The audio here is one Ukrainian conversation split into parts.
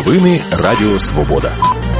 Новини Радіо Свобода.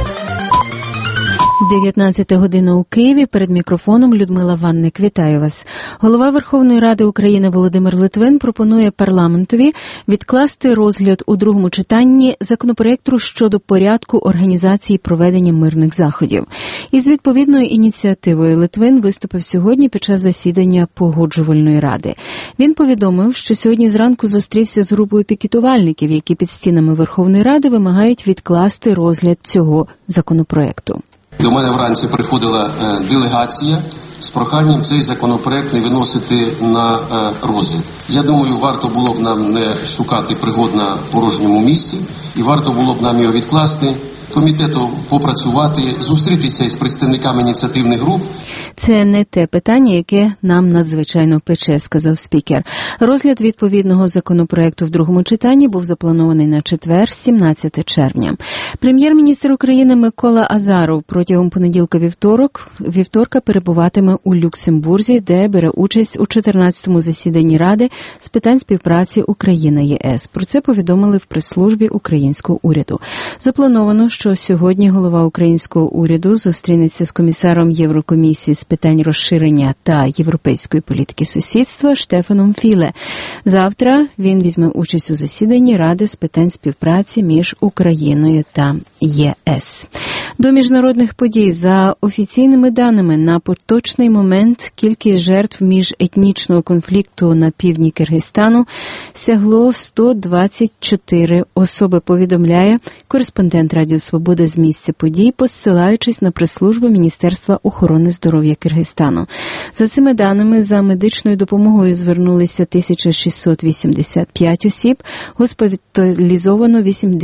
19 година у Києві. Перед мікрофоном Людмила Ванник. Вітаю вас. Голова Верховної Ради України Володимир Литвин пропонує парламентові відкласти розгляд у другому читанні законопроекту щодо порядку організації проведення мирних заходів. Із відповідною ініціативою Литвин виступив сьогодні під час засідання Погоджувальної ради. Він повідомив, що сьогодні зранку зустрівся з групою пікетувальників, які під стінами Верховної Ради вимагають відкласти розгляд цього законопроекту. До мене вранці приходила делегація з проханням цей законопроект не виносити на розгляд. Я думаю, варто було б нам не шукати пригод на порожньому місці, і варто було б нам його відкласти, комітету попрацювати, зустрітися із представниками ініціативних груп. Це не те питання, яке нам надзвичайно пече, сказав спікер. Розгляд відповідного законопроекту в другому читанні був запланований на четвер, 17 червня. Прем'єр-міністр України Микола Азаров протягом понеділка-вівторка перебуватиме у Люксембурзі, де бере участь у 14-му засіданні Ради з питань співпраці Україна-ЄС. Про це повідомили в прес-службі українського уряду. Заплановано, що сьогодні голова українського уряду зустрінеться з комісаром Єврокомісії з питань розширення та європейської політики сусідства Штефаном Філе. Завтра він візьме участь у засіданні Ради з питань співпраці між Україною та ЄС. До міжнародних подій. За офіційними даними, на поточний момент кількість жертв міжетнічного конфлікту на півдні Киргизстану сягло 124 особи, повідомляє кореспондент Радіо Свобода з місця подій, посилаючись на прес-службу Міністерства охорони здоров'я Киргизстану. За цими даними, за медичною допомогою звернулися 1685 осіб, госпіталізовано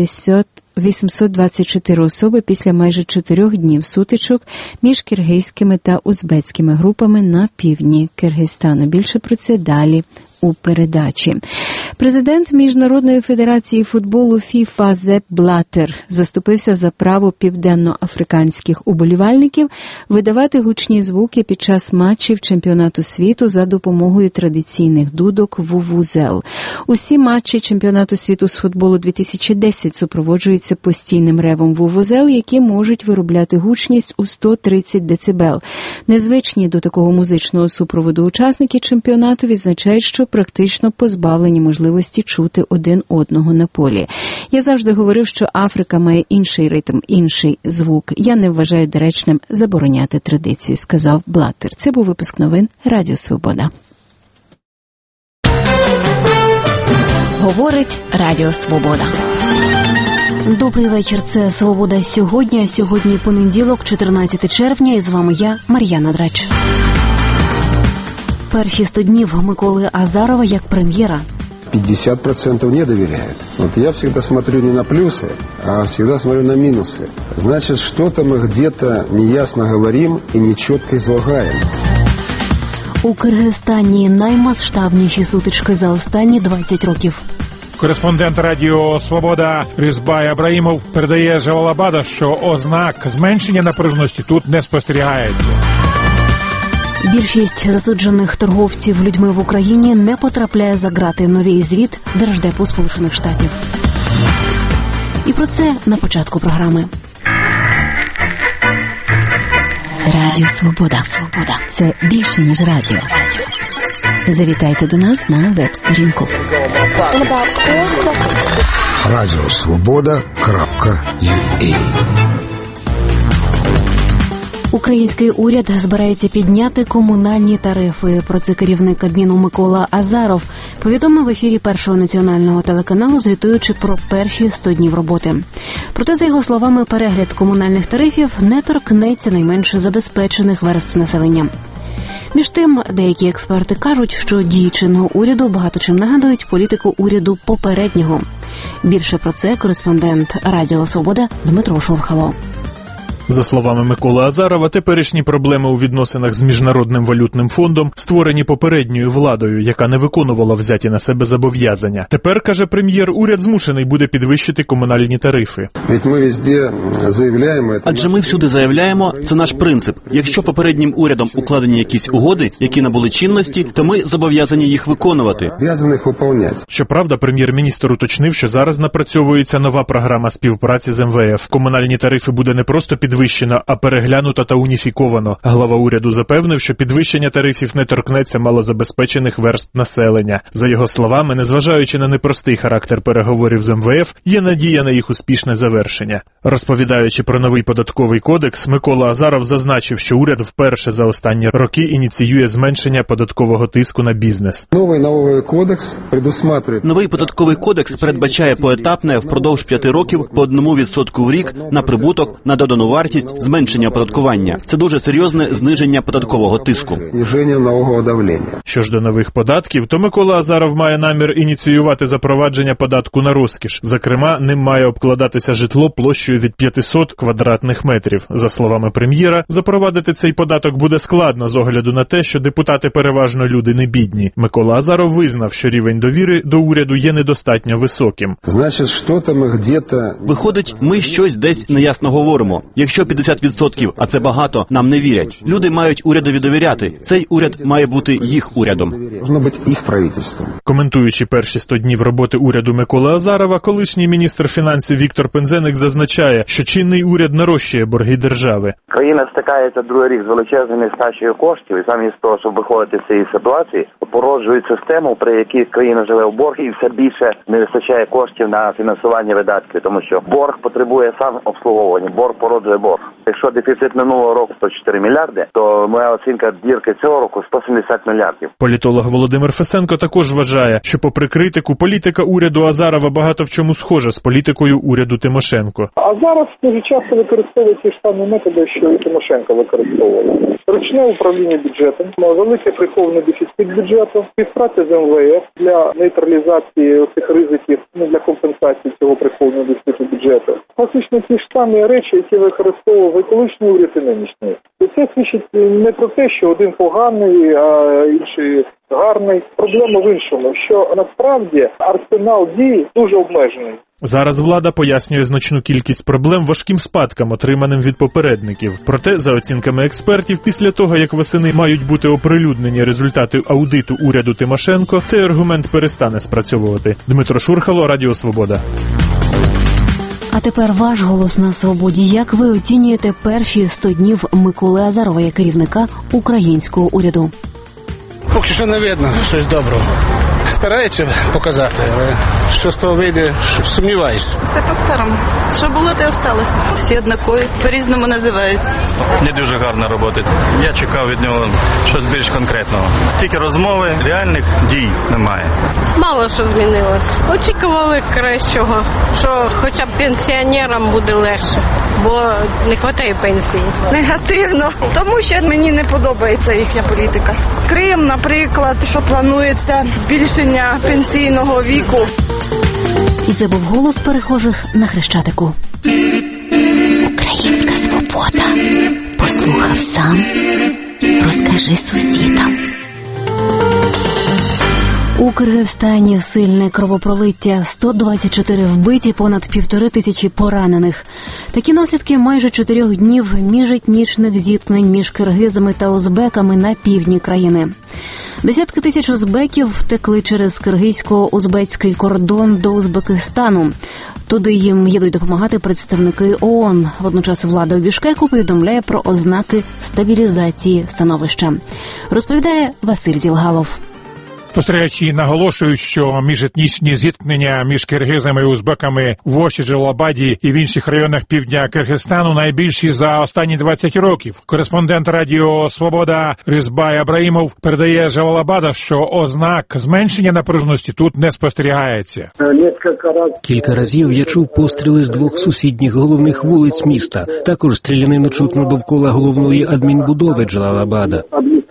824 особи після майже 4 днів сутичок між киргизькими та узбецькими групами на півдні Киргизстану. Більше про це далі у передачі. Президент Міжнародної федерації футболу ФІФА Сеп Блаттер заступився за право південноафриканських уболівальників видавати гучні звуки під час матчів чемпіонату світу за допомогою традиційних дудок вувузел. Усі матчі чемпіонату світу з футболу 2010 супроводжуються постійним ревом вувузел, які можуть виробляти гучність у 130 децибел. Незвичні до такого музичного супроводу учасники чемпіонату відзначають, що практично позбавлені можливості чути один одного на полі. Я завжди говорив, що Африка має інший ритм, інший звук. Я не вважаю доречним забороняти традиції, сказав Блаттер. Це був випуск новин Радіо Свобода. Говорить Радіо Свобода. Добрий вечір, це «Свобода сьогодні». Сьогодні понеділок, 14 червня, і з вами я, Мар'яна Драч. Перші 100 днів Миколи Азарова як прем'єра. 50% не доверяют. Вот я всегда смотрю не на плюсы, а всегда смотрю на минусы. Значит, что-то мы где-то неясно говорим и нечетко излагаем. У Киргизстані наймасштабніші сутички за останні 20 років. Кореспондент Радіо Свобода Різбай Абраїмов передає з Джалалабада, що ознак зменшення напруженості тут не спостерігається. Більшість засуджених торговців людьми в Україні не потрапляє за ґрати. Новий звіт Держдепу Сполучених Штатів. І про це на початку програми. Радіо Свобода. Свобода. Це більше, ніж радіо. Завітайте до нас на веб-сторінку. Радіосвобода.ua. Український уряд збирається підняти комунальні тарифи. Про це керівник Кабміну Микола Азаров повідомив в ефірі Першого національного телеканалу, звітуючи про перші 100 днів роботи. Проте, за його словами, перегляд комунальних тарифів не торкнеться найменш забезпечених верств населення. Між тим, деякі експерти кажуть, що дії чинного уряду багато чим нагадують політику уряду попереднього. Більше про це кореспондент Радіо Свобода Дмитро Шурхало. За словами Миколи Азарова, теперішні проблеми у відносинах з Міжнародним валютним фондом створені попередньою владою, яка не виконувала взяті на себе зобов'язання. Тепер, каже прем'єр, уряд змушений буде підвищити комунальні тарифи. Адже ми всюди заявляємо, це наш принцип. Якщо попереднім урядом укладені якісь угоди, які набули чинності, то ми зобов'язані їх виконувати. Щоправда, прем'єр-міністр уточнив, що зараз напрацьовується нова програма співпраці з МВФ. Комунальні тарифи буде не просто підвищено, а переглянуто та уніфіковано. Глава уряду запевнив, що підвищення тарифів не торкнеться малозабезпечених верств населення. За його словами, незважаючи на непростий характер переговорів з МВФ, є надія на їх успішне завершення. Розповідаючи про новий податковий кодекс, Микола Азаров зазначив, що уряд вперше за останні роки ініціює зменшення податкового тиску на бізнес. Новий податковий кодекс передбачає поетапне впродовж 5 років по 1% в рік на прибуток, на додану вартість, зменшення оподаткування. Це дуже серйозне зниження податкового тиску. Що ж до нових податків, то Микола Азаров має намір ініціювати запровадження податку на розкіш. Зокрема, ним має обкладатися житло площею від 500 квадратних метрів. За словами прем'єра, запровадити цей податок буде складно з огляду на те, що депутати переважно люди не бідні. Микола Азаров визнав, що рівень довіри до уряду є недостатньо високим. Виходить, ми щось десь неясно говоримо. Якщо 50%, а це багато, нам не вірять. Люди мають урядові довіряти. Цей уряд має бути їх урядом. Коментуючи перші 100 днів роботи уряду Миколи Азарова, колишній міністр фінансів Віктор Пинзеник зазначає, що чинний уряд нарощує борги держави. Країна стикається другий рік з величезною нестачею коштів, і замість того, щоб виходити з цієї ситуації, породжують систему, при якій країна живе в борг і все більше не вистачає коштів на фінансування видатків, тому що борг потребує сам обслуговування, борг породжує борг. Якщо дефіцит минулого року 104 мільярди, то моя оцінка дірки цього року 170 мільярдів. Політолог Володимир Фесенко також вважає, що попри критику, політика уряду Азарова багато в чому схожа з політикою уряду Тимошенко. А зараз дуже часто використовують ті ж самі методи, що і Тимошенко використовувала. Ручне управління бюджетом, великий прихований дефіцит бюджету, співпраця з МВФ для нейтралізації цих ризиків, для компенсації цього прихованого дефіциту бюджету. Фактично ті ж самі речі, які використовував колишній уряд і нинішній. І це свідчить не про те, що один поганий, а інший гарний. Проблема в іншому, що насправді арсенал дій дуже обмежений. Зараз влада пояснює значну кількість проблем важким спадкам, отриманим від попередників. Проте, за оцінками експертів, після того, як восени мають бути оприлюднені результати аудиту уряду Тимошенко, цей аргумент перестане спрацьовувати. Дмитро Шурхало, Радіо Свобода. А тепер ваш голос на свободі. Як ви оцінюєте перші 100 днів Миколи Азарова як керівника українського уряду? Поки що не видно щось доброго. Старається показати, але що з того вийде, сумніваюся. Все по-старому. Що було, те осталось. Всі однакові, по-різному називаються. Не дуже гарна робота. Я чекав від нього щось більш конкретного. Тільки розмови, реальних дій немає. Мало що змінилось. Очікували кращого, що хоча б пенсіонерам буде легше, бо не вистачає пенсії. Негативно, тому що мені не подобається їхня політика. Крим, наприклад, що планується збільшення пенсійного віку. І це був голос перехожих на Хрещатику. Українська свобода. Послухав сам, розкажи сусідам. У Киргизстані сильне кровопролиття, 124 вбиті, понад 1500 поранених. Такі наслідки майже 4 днів міжетнічних зіткнень між киргизами та узбеками на півдні країни. Десятки тисяч узбеків втекли через киргизько-узбецький кордон до Узбекистану. Туди їм їдуть допомагати представники ООН. Водночас влада у Бішкеку повідомляє про ознаки стабілізації становища. Розповідає Василь Зілгалов. Спостерігачі наголошують, що міжетнічні зіткнення між киргизами і узбеками в Оші, Джалалабаді і в інших районах півдня Киргизстану найбільші за останні 20 років. Кореспондент Радіо Свобода Ризбай Абраїмов передає з Джалалабада, що ознак зменшення напруженості тут не спостерігається. Кілька разів я чув постріли з 2 сусідніх головних вулиць міста. Також стрілянину чутно довкола головної адмінбудови Джалалабада.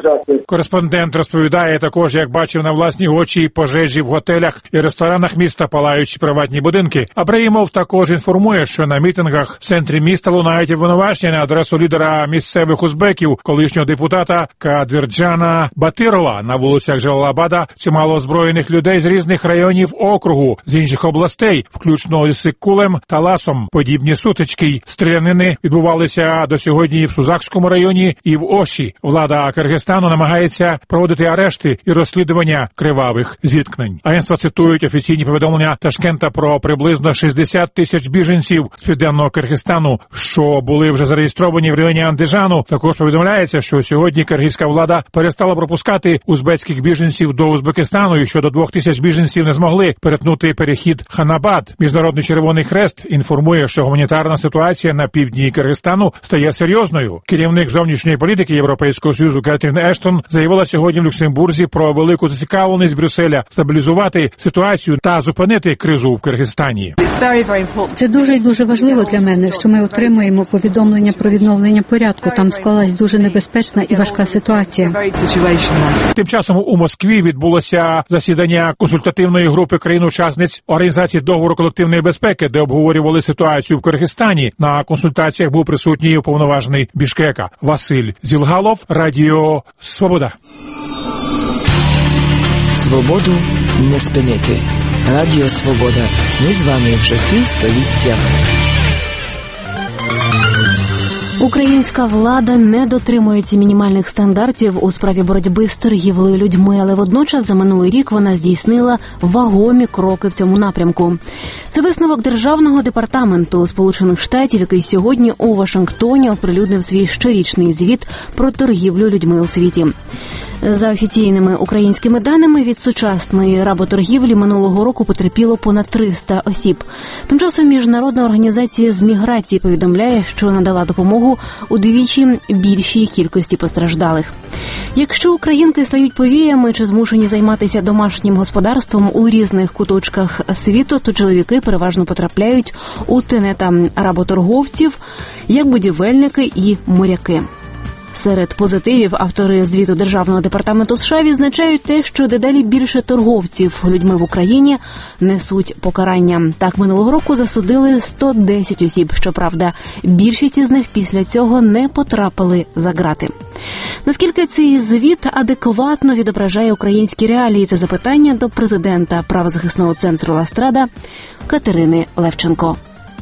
Кореспондент розповідає також, як бачив на власні очі пожежі в готелях і ресторанах міста, палаючі приватні будинки. Абраїмов також інформує, що на мітингах в центрі міста лунають обвинувачення на адресу лідера місцевих узбеків, колишнього депутата Кадирджана Батирова. На вулицях Джалалабада чимало озброєних людей з різних районів округу, з інших областей, включно з Сиккулем та Ласом. Подібні сутички й стрілянини відбувалися до сьогодні і в Сузакському районі, і в Оші. Влада Киргизстану намагається проводити арешти і розслідування кривавих зіткнень. Агентства цитують офіційні повідомлення Ташкента про приблизно 60 тисяч біженців з південного Киргизстану, що були вже зареєстровані в районі Андижану. Також повідомляється, що сьогодні киргизька влада перестала пропускати узбецьких біженців до Узбекистану і що до 2000 біженців не змогли перетнути перехід Ханабад. Міжнародний Червоний Хрест інформує, що гуманітарна ситуація на півдні Киргизстану стає серйозною. Керівник зовнішньої політики Європейського Союзу Кетрін Ештон заявила сьогодні в Люксембурзі про велику зацікавленість Брюсселя стабілізувати ситуацію та зупинити кризу в Киргизстані. Це дуже і дуже важливо для мене, що ми отримуємо повідомлення про відновлення порядку. Там склалась дуже небезпечна і важка ситуація. Тим часом у Москві відбулося засідання консультативної групи країн-учасниць Організації договору колективної безпеки, де обговорювали ситуацію в Киргизстані. На консультаціях був присутній уповноважений Бішкека Василь Зілгалов, Радіо Свобода. Свободу не спинити. Радіо Свобода. Ми з вами вже півстоліття. Українська влада не дотримується мінімальних стандартів у справі боротьби з торгівлею людьми, але водночас за минулий рік вона здійснила вагомі кроки в цьому напрямку. Це висновок Державного департаменту Сполучених Штатів, який сьогодні у Вашингтоні оприлюднив свій щорічний звіт про торгівлю людьми у світі. За офіційними українськими даними, від сучасної работоргівлі минулого року потерпіло понад 300 осіб. Тим часом Міжнародна організація з міграції повідомляє, що надала допомогу удвічі більшій кількості постраждалих. Якщо українки стають повіями чи змушені займатися домашнім господарством у різних куточках світу, то чоловіки переважно потрапляють у тенета работорговців, як будівельники і моряки. Серед позитивів автори звіту Державного департаменту США відзначають те, що дедалі більше торговців людьми в Україні несуть покарання. Так, минулого року засудили 110 осіб. Щоправда, більшість із них після цього не потрапили за ґрати. Наскільки цей звіт адекватно відображає українські реалії? Це запитання до президента правозахисного центру «Ластрада» Катерини Левченко.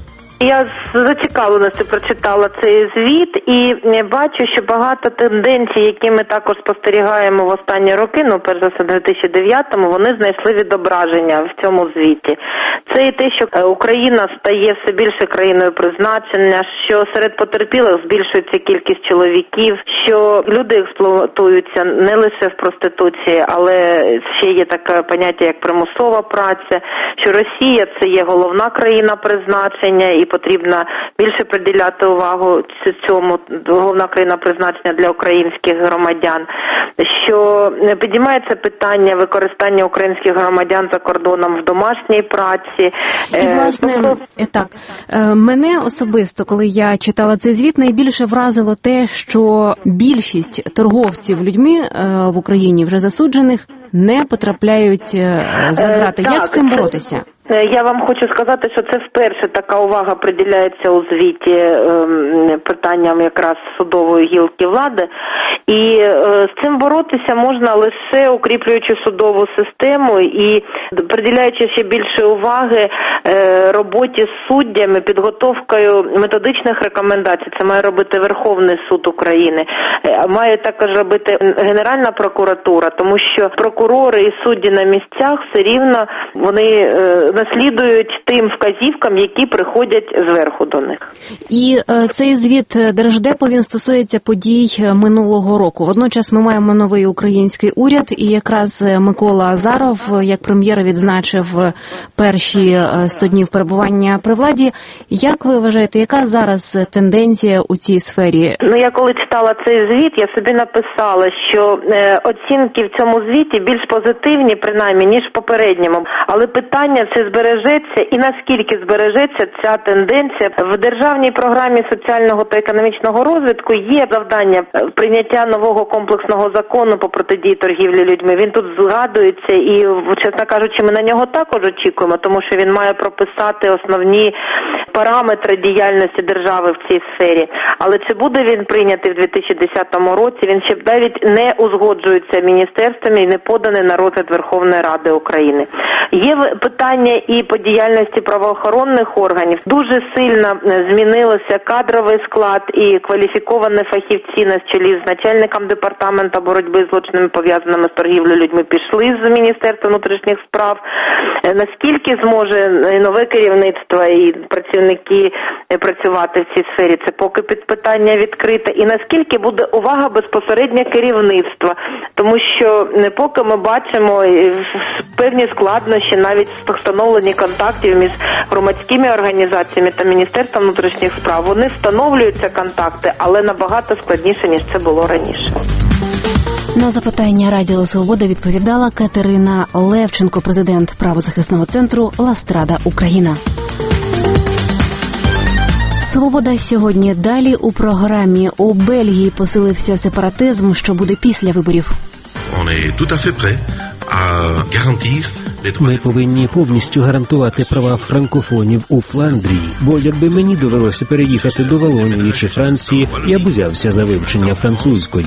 Я з зацікавленістю прочитала цей звіт і бачу, що багато тенденцій, які ми також спостерігаємо в останні роки, перш за все в 2009-му, вони знайшли відображення в цьому звіті. Це і те, що Україна стає все більше країною призначення, що серед потерпілих збільшується кількість чоловіків, що люди експлуатуються не лише в проституції, але ще є таке поняття, як примусова праця, що Росія – це є головна країна призначення і потрібно більше приділяти увагу цьому, головна країна призначення для українських громадян, що підіймається питання використання українських громадян за кордоном в домашній праці. І, власне, так, мене особисто, коли я читала цей звіт, найбільше вразило те, що більшість торговців людьми в Україні вже засуджених не потрапляють за ґрати. Як з цим боротися? Я вам хочу сказати, що це вперше така увага приділяється у звіті питанням якраз судової гілки влади. І з цим боротися можна лише укріплюючи судову систему і приділяючи ще більше уваги роботі з суддями, підготовкою методичних рекомендацій. Це має робити Верховний суд України. Має також робити Генеральна прокуратура, тому що прокурори і судді на місцях все рівно вони наслідують тим вказівкам, які приходять зверху до них. І цей звіт Держдепу, він стосується подій минулого року. Водночас ми маємо новий український уряд, і якраз Микола Азаров, як прем'єр, відзначив перші 100 днів перебування при владі. Як ви вважаєте, яка зараз тенденція у цій сфері? Я коли читала цей звіт, я собі написала, що оцінки в цьому звіті більш позитивні, принаймні, ніж в попередньому. Але питання, це збережеться і наскільки збережеться ця тенденція. В державній програмі соціального та економічного розвитку є завдання прийняття нового комплексного закону по протидії торгівлі людьми. Він тут згадується і, чесно кажучи, ми на нього також очікуємо, тому що він має прописати основні параметри діяльності держави в цій сфері. Але чи буде він прийнятий в 2010 році, він ще навіть не узгоджується міністерствами і не поданий на розгляд Верховної Ради України. Є питання і по діяльності правоохоронних органів. Дуже сильно змінився кадровий склад і кваліфіковані фахівці на чолі з начальником департаменту боротьби з злочинами, пов'язаними з торгівлею людьми, пішли з Міністерства внутрішніх справ. Наскільки зможе нове керівництво і працівники працювати в цій сфері, це поки під питання відкрите. І наскільки буде увага безпосередньо керівництва, тому що поки ми бачимо певні складнощі навіть в встановленні контактів між громадськими організаціями та Міністерством внутрішніх справ. Вони встановлюються контакти, але набагато складніше, ніж це було раніше. На запитання Радіо Свобода відповідала Катерина Левченко, президент правозахисного центру «Ластрада Україна». Свобода сьогодні далі у програмі. У Бельгії посилився сепаратизм, що буде після виборів. Ми повинні повністю гарантувати права франкофонів у Фландрії, бо якби мені довелося переїхати до Валонії чи Франції, я б узявся за вивчення французької.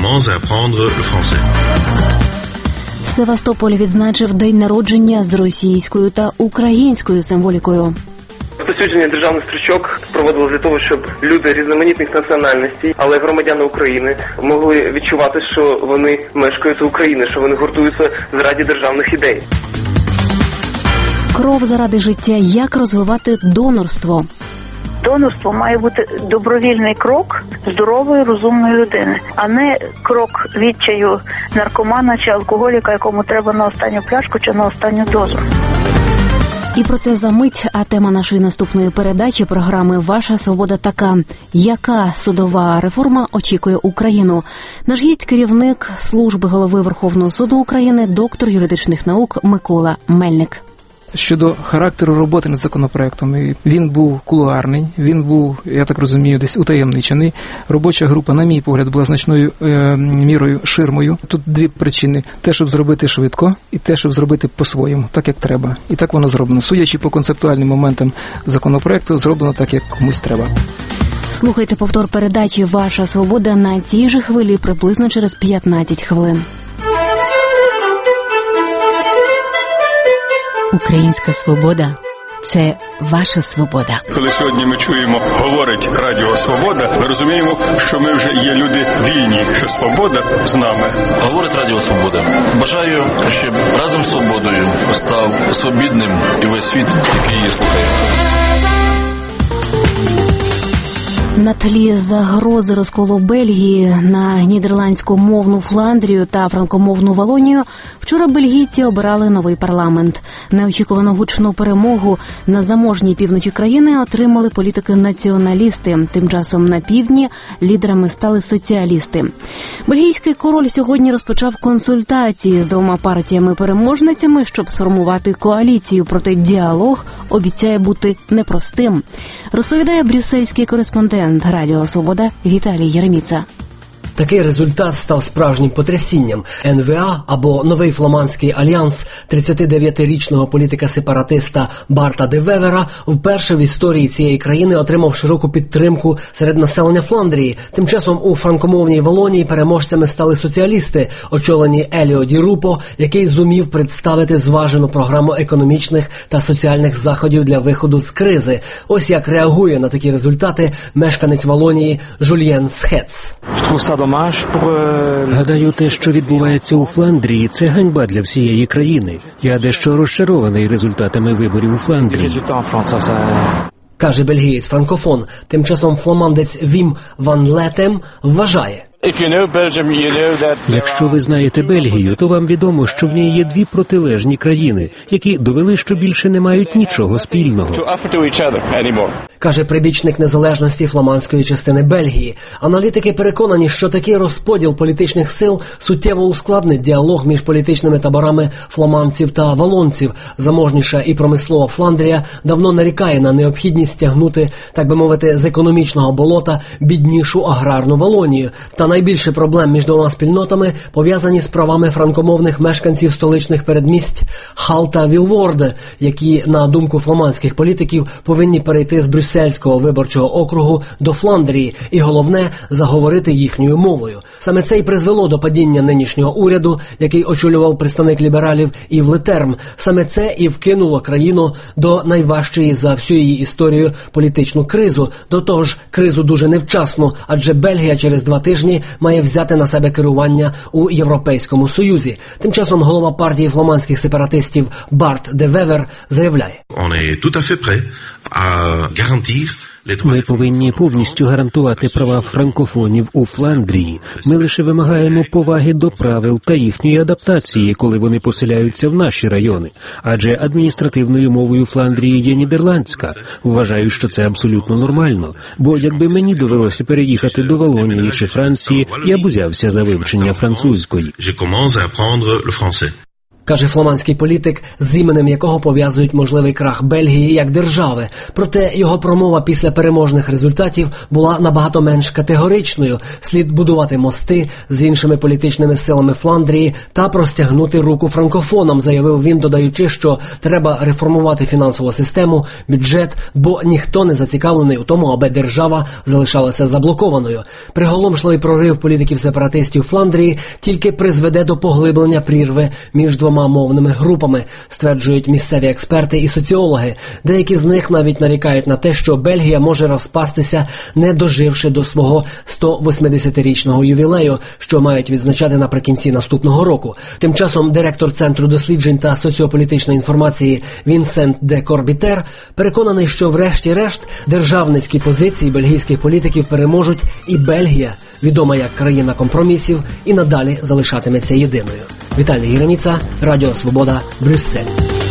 Севастополь відзначив день народження з російською та українською символікою. Розповсюдження державних стрічок проводило для того, щоб люди різноманітних національностей, але громадяни України, могли відчувати, що вони мешкають України, що вони гуртуються заради державних ідей. Кров заради життя. Як розвивати донорство? Донорство має бути добровільний крок здорової, розумної людини, а не крок відчаю наркомана чи алкоголіка, якому треба на останню пляшку чи на останню дозу. І про це за мить, а тема нашої наступної передачі програми «Ваша свобода» така. Яка судова реформа очікує Україну? Наш гість – керівник служби голови Верховного суду України, доктор юридичних наук Микола Мельник. Щодо характеру роботи над законопроектом, він був кулуарний, він був, я так розумію, десь утаємничений. Робоча група, на мій погляд, була значною мірою ширмою. Тут дві причини. Те, щоб зробити швидко, і те, щоб зробити по-своєму, так, як треба. І так воно зроблено. Судячи по концептуальним моментам законопроекту, зроблено так, як комусь треба. Слухайте повтор передачі «Ваша свобода» на цій же хвилі приблизно через 15 хвилин. Українська свобода – це ваша свобода. Коли сьогодні ми чуємо, говорить Радіо Свобода, ми розуміємо, що ми вже є люди вільні, що свобода з нами. Говорить Радіо Свобода. Бажаю, щоб разом з свободою став свобідним і весь світ, який її слухає. На тлі загрози розколу Бельгії на нідерландськомовну Фландрію та франкомовну Валонію вчора бельгійці обирали новий парламент. Неочікувану гучну перемогу на заможній півночі країни отримали політики-націоналісти. Тим часом на півдні лідерами стали соціалісти. Бельгійський король сьогодні розпочав консультації з двома партіями-переможницями, щоб сформувати коаліцію, проте діалог обіцяє бути непростим. Розповідає брюссельський кореспондент Радіо Свобода Віталій Єреміца. Такий результат став справжнім потрясінням. НВА, або Новий Фламандський альянс 39-річного політика-сепаратиста Барта де Вевера, вперше в історії цієї країни отримав широку підтримку серед населення Фландрії. Тим часом у франкомовній Валонії переможцями стали соціалісти, очолені Еліо Ді Рупо, який зумів представити зважену програму економічних та соціальних заходів для виходу з кризи. Ось як реагує на такі результати мешканець Валонії Жульєн Схец. Гадаю, те, що відбувається у Фландрії, це ганьба для всієї країни. Я дещо розчарований результатами виборів у Фландрії. Каже бельгієць-франкофон. Тим часом фламандець Вім Ван Летем вважає. Якщо ви знаєте Бельгію, то вам відомо, що в ній є дві протилежні країни, які довели, що більше не мають нічого спільного. Каже прибічник незалежності фламандської частини Бельгії. Аналітики переконані, що такий розподіл політичних сил суттєво ускладнить діалог між політичними таборами фламандців та валонців. Заможніша і промислова Фландрія давно нарікає на необхідність тягнути, так би мовити, з економічного болота біднішу аграрну Валонію. Та найбільше проблем між двома спільнотами пов'язані з правами франкомовних мешканців столичних передмість Хал та Вілворде, які, на думку фламандських політиків, повинні перейти з Брюссельського виборчого округу до Фландрії і, головне, заговорити їхньою мовою. Саме це й призвело до падіння нинішнього уряду, який очолював представник лібералів Ів Летерм. Саме це і вкинуло країну до найважчої за всю її історію політичну кризу. До того ж, кризу дуже невчасну, адже Бельгія через 2 тижні має взяти на себе керування у Європейському Союзі. Тим часом голова партії фламандських сепаратистів Барт де Вевер заявляє: Ми повинні повністю гарантувати права франкофонів у Фландрії. Ми лише вимагаємо поваги до правил та їхньої адаптації, коли вони поселяються в наші райони. Адже адміністративною мовою Фландрії є нідерландська. Вважаю, що це абсолютно нормально. Бо якби мені довелося переїхати до Валонії чи Франції, я б узявся за вивчення французької. Каже фламандський політик, з іменем якого пов'язують можливий крах Бельгії як держави. Проте його промова після переможних результатів була набагато менш категоричною. Слід будувати мости з іншими політичними силами Фландрії та простягнути руку франкофонам, заявив він, додаючи, що треба реформувати фінансову систему, бюджет, бо ніхто не зацікавлений у тому, аби держава залишалася заблокованою. Приголомшливий прорив політиків-сепаратистів Фландрії тільки призведе до поглиблення прірви між двома мовними групами, стверджують місцеві експерти і соціологи. Деякі з них навіть нарікають на те, що Бельгія може розпастися, не доживши до свого 180-річного ювілею, що мають відзначати наприкінці наступного року. Тим часом директор Центру досліджень та соціополітичної інформації Вінсент де Корбітер переконаний, що врешті-решт державницькі позиції бельгійських політиків переможуть, і Бельгія, відома як країна компромісів, і надалі залишатиметься єдиною. Віталій Гіраніца, Радіо Свобода, Брюссель.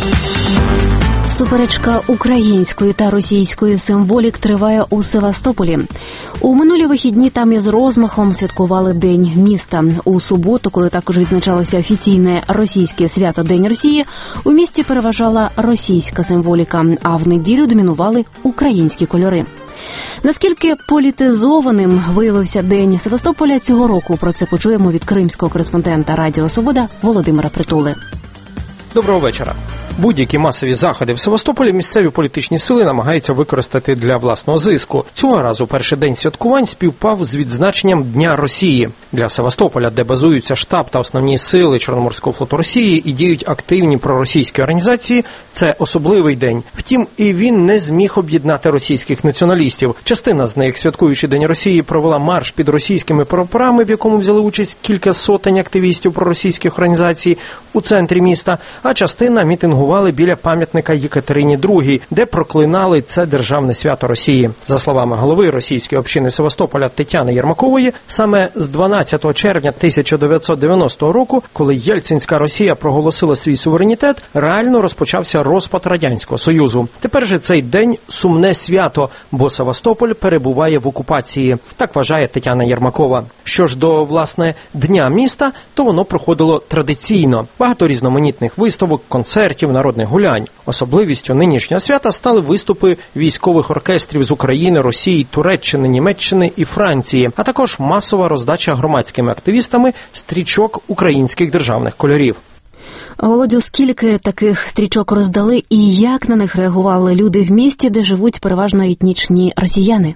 Суперечка української та російської символік триває у Севастополі. У минулі вихідні там із розмахом святкували День міста. У суботу, коли також відзначалося офіційне російське свято День Росії, у місті переважала російська символіка, а в неділю домінували українські кольори. Наскільки політизованим виявився День Севастополя цього року, про це почуємо від кримського кореспондента Радіо Свобода Володимира Притули. Доброго вечора. Будь-які масові заходи в Севастополі місцеві політичні сили намагаються використати для власного зиску. Цього разу перший день святкувань співпав з відзначенням Дня Росії. Для Севастополя, де базуються штаб та основні сили Чорноморського флоту Росії і діють активні проросійські організації, це особливий день. Втім, і він не зміг об'єднати російських націоналістів. Частина з них, святкуючи День Росії, провела марш під російськими прапорами, в якому взяли участь кілька сотень активістів проросійських організацій у центрі міста, а частина мітингували біля пам'ятника Єкатерині II, де проклинали це державне свято Росії. За словами голови російської общини Севастополя Тетяни Єрмакової, саме з 12 червня 1990 року, коли Єльцинська Росія проголосила свій суверенітет, реально розпочався розпад Радянського Союзу. Тепер же цей день сумне свято, бо Севастополь перебуває в окупації. Так вважає Тетяна Єрмакова. Що ж до, власне, Дня міста, то воно проходило традиційно. Багато різноманітних виставок, концертів, народних гулянь. Особливістю нинішнього свята стали виступи військових оркестрів з України, Росії, Туреччини, Німеччини і Франції, а також масова роздача громадськими активістами стрічок українських державних кольорів. Володю, скільки таких стрічок роздали і як на них реагували люди в місті, де живуть переважно етнічні росіяни?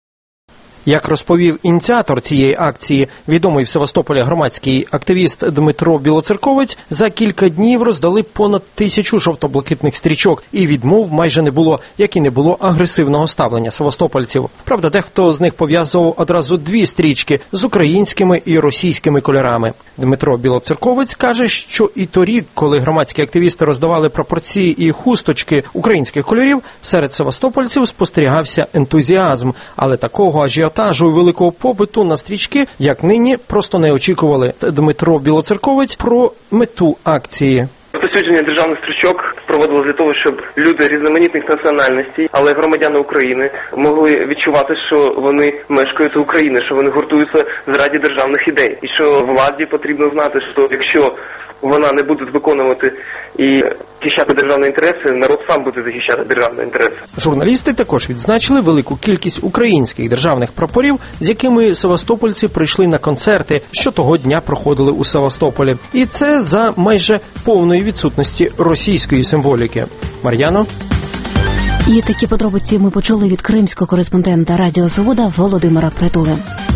Як розповів ініціатор цієї акції, відомий в Севастополі громадський активіст Дмитро Білоцерковець, за кілька днів роздали понад 1000 жовто-блакитних стрічок, і відмов майже не було, як і не було агресивного ставлення севастопольців. Правда, дехто з них пов'язував одразу 2 стрічки з українськими і російськими кольорами. Дмитро Білоцерковець каже, що і торік, коли громадські активісти роздавали прапорці і хусточки українських кольорів, серед севастопольців спостерігався ентузіазм, але такого ажіотажу ажіотажу і великого попиту на стрічки, як нині, просто не очікували. Дмитро Білоцерковець про мету акції. Розповсюдження державних стрічок проводилось для того, щоб люди різноманітних національностей, але громадяни України, могли відчувати, що вони мешкають України, що вони гуртуються заради державних ідей. І що владі потрібно знати, що якщо вона не буде виконувати і захищати державні інтереси, народ сам буде захищати державні інтереси. Журналісти також відзначили велику кількість українських державних прапорів, з якими севастопольці прийшли на концерти, що того дня проходили у Севастополі. І це за майже повної відсутності російської символіки. Мар'яно? І такі подробиці ми почули від кримського кореспондента Радіо Свобода Володимира Притули.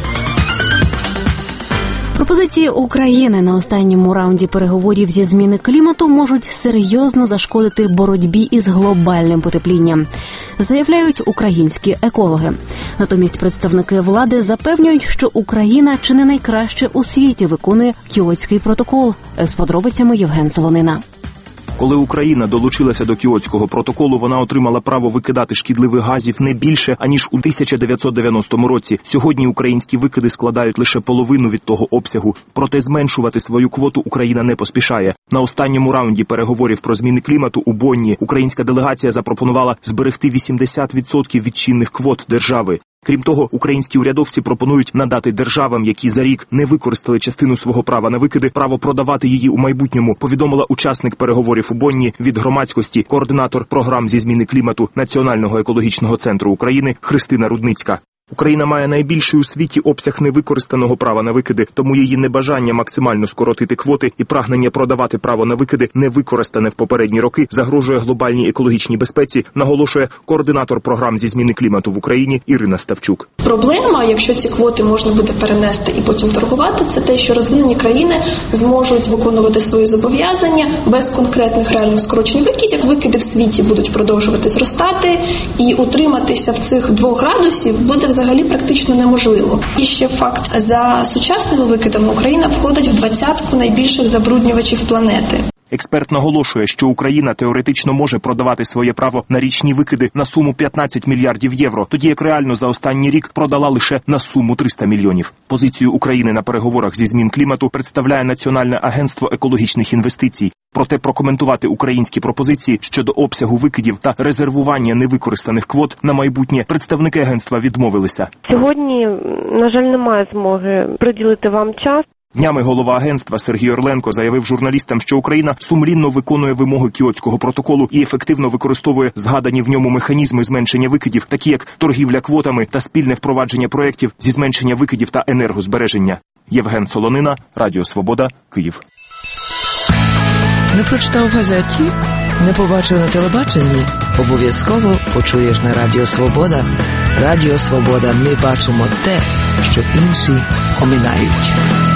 Пропозиції України на останньому раунді переговорів зі зміни клімату можуть серйозно зашкодити боротьбі із глобальним потеплінням, заявляють українські екологи. Натомість представники влади запевнюють, що Україна чи не найкраще у світі виконує Кіотський протокол. З подробицями Євген Солонина. Коли Україна долучилася до Кіотського протоколу, вона отримала право викидати шкідливих газів не більше, аніж у 1990 році. Сьогодні українські викиди складають лише половину від того обсягу. Проте зменшувати свою квоту Україна не поспішає. На останньому раунді переговорів про зміни клімату у Бонні українська делегація запропонувала зберегти 80% від чинних квот держави. Крім того, українські урядовці пропонують надати державам, які за рік не використали частину свого права на викиди, право продавати її у майбутньому, повідомила учасник переговорів у Бонні від громадськості, координатор програм зі зміни клімату Національного екологічного центру України Христина Рудницька. Україна має найбільший у світі обсяг невикористаного права на викиди, тому її небажання максимально скоротити квоти і прагнення продавати право на викиди, невикористане в попередні роки, загрожує глобальній екологічній безпеці, наголошує координатор програм зі зміни клімату в Україні Ірина Ставчук. Проблема, якщо ці квоти можна буде перенести і потім торгувати, це те, що розвинені країни зможуть виконувати свої зобов'язання без конкретних реальних скорочень викидів. Викиди в світі будуть продовжувати зростати, і утриматися в цих 2 градусів буде взагалі практично неможливо. І ще факт, за сучасними викидами Україна входить в 20-ку найбільших забруднювачів планети. Експерт наголошує, що Україна теоретично може продавати своє право на річні викиди на суму 15 мільярдів євро, тоді як реально за останній рік продала лише на суму 300 мільйонів. Позицію України на переговорах зі змін клімату представляє Національне агентство екологічних інвестицій. Проте прокоментувати українські пропозиції щодо обсягу викидів та резервування невикористаних квот на майбутнє представники агентства відмовилися. Сьогодні, на жаль, немає змоги приділити вам час. Днями голова агентства Сергій Орленко заявив журналістам, що Україна сумлінно виконує вимоги Кіотського протоколу і ефективно використовує згадані в ньому механізми зменшення викидів, такі як торгівля квотами та спільне впровадження проєктів зі зменшення викидів та енергозбереження. Євген Солонина, Радіо Свобода, Київ. Не прочитав в газеті? Не побачив на телебаченні? Обов'язково почуєш на Радіо Свобода. Радіо Свобода. Ми бачимо те, що інші оминають.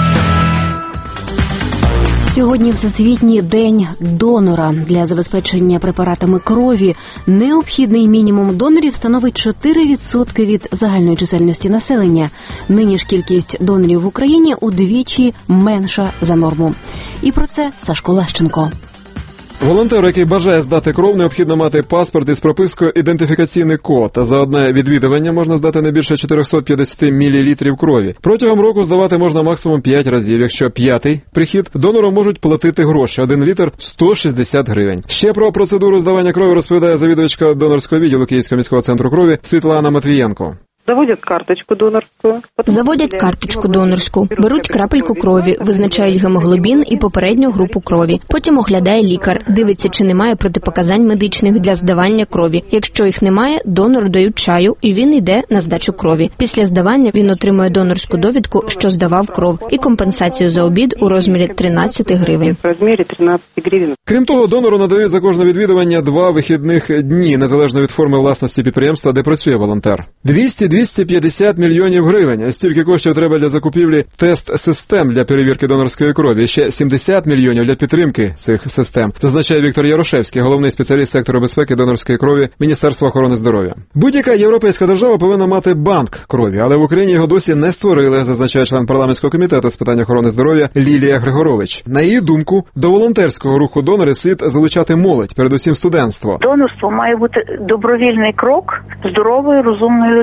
Сьогодні Всесвітній день донора. Для забезпечення препаратами крові необхідний мінімум донорів становить 4% від загальної чисельності населення. Нині ж кількість донорів в Україні удвічі менша за норму. І про це Сашко Лещенко. Волонтеру, який бажає здати кров, необхідно мати паспорт із пропискою «Ідентифікаційний код», а за одне відвідування можна здати не більше 450 мл крові. Протягом року здавати можна максимум 5 разів. Якщо 5-й прихід, донору можуть платити гроші. 1 літр – 160 гривень. Ще про процедуру здавання крові розповідає завідувачка донорського відділу Київського міського центру крові Світлана Матвієнко. Заводять карточку донорську. Заводять карточку донорську, беруть крапельку крові, визначають гемоглобін і попередню групу крові. Потім оглядає лікар, дивиться, чи немає протипоказань медичних для здавання крові. Якщо їх немає, донору дають чаю, і він йде на здачу крові. Після здавання він отримує донорську довідку, що здавав кров, і компенсацію за обід у розмірі 13 гривень. Крім того, донору надають за кожне відвідування 2 вихідних дні, незалежно від форми власності підприємства, де працює волонтер. 250 мільйонів гривень. Стільки коштів треба для закупівлі тест-систем для перевірки донорської крові. Ще 70 мільйонів для підтримки цих систем, зазначає Віктор Ярошевський, головний спеціаліст сектору безпеки донорської крові Міністерства охорони здоров'я. Будь-яка європейська держава повинна мати банк крові, але в Україні його досі не створили, зазначає член парламентського комітету з питань охорони здоров'я Лілія Григорович. На її думку, до волонтерського руху донорів слід залучати молодь, передусім студентство. Донорство має бути добровільний крок здорової, розумної людини.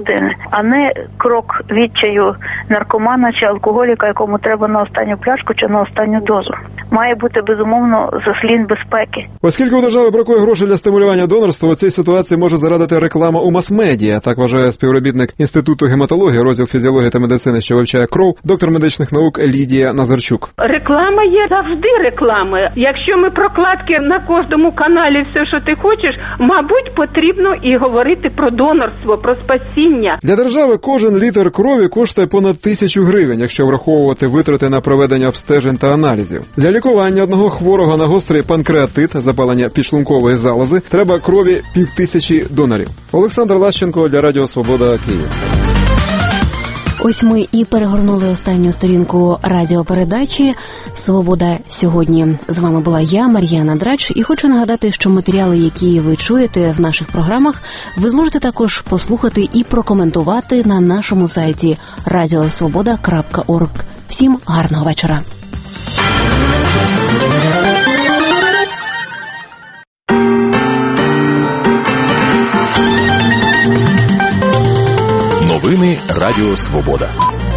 а не крок відчаю наркомана чи алкоголіка, якому треба на останню пляшку чи на останню дозу. Має бути, безумовно, заслін безпеки. Оскільки у держави бракує грошей для стимулювання донорства, у цій ситуації може зарадити реклама у мас-медіа, так вважає співробітник Інституту гематології, розділ фізіології та медицини, що вивчає кров, доктор медичних наук Лідія Назарчук. Реклама є завжди реклама. Якщо ми прокладки на кожному каналі все, що ти хочеш, мабуть, потрібно і говорити про донорство, про спасіння. Для держави кожен літр крові коштує понад 1000 гривень, якщо враховувати витрати на проведення обстежень та аналізів. Для лікування одного хворого на гострий панкреатит, запалення підшлункової залози, треба крові 5000 донорів. Олександр Лащенко для Радіо Свобода, Київ. Ось ми і перегорнули останню сторінку радіопередачі «Свобода сьогодні». З вами була я, Мар'яна Драч, і хочу нагадати, що матеріали, які ви чуєте в наших програмах, ви зможете також послухати і прокоментувати на нашому сайті radiosvoboda.org. Всім гарного вечора. Новини Радіо Свобода.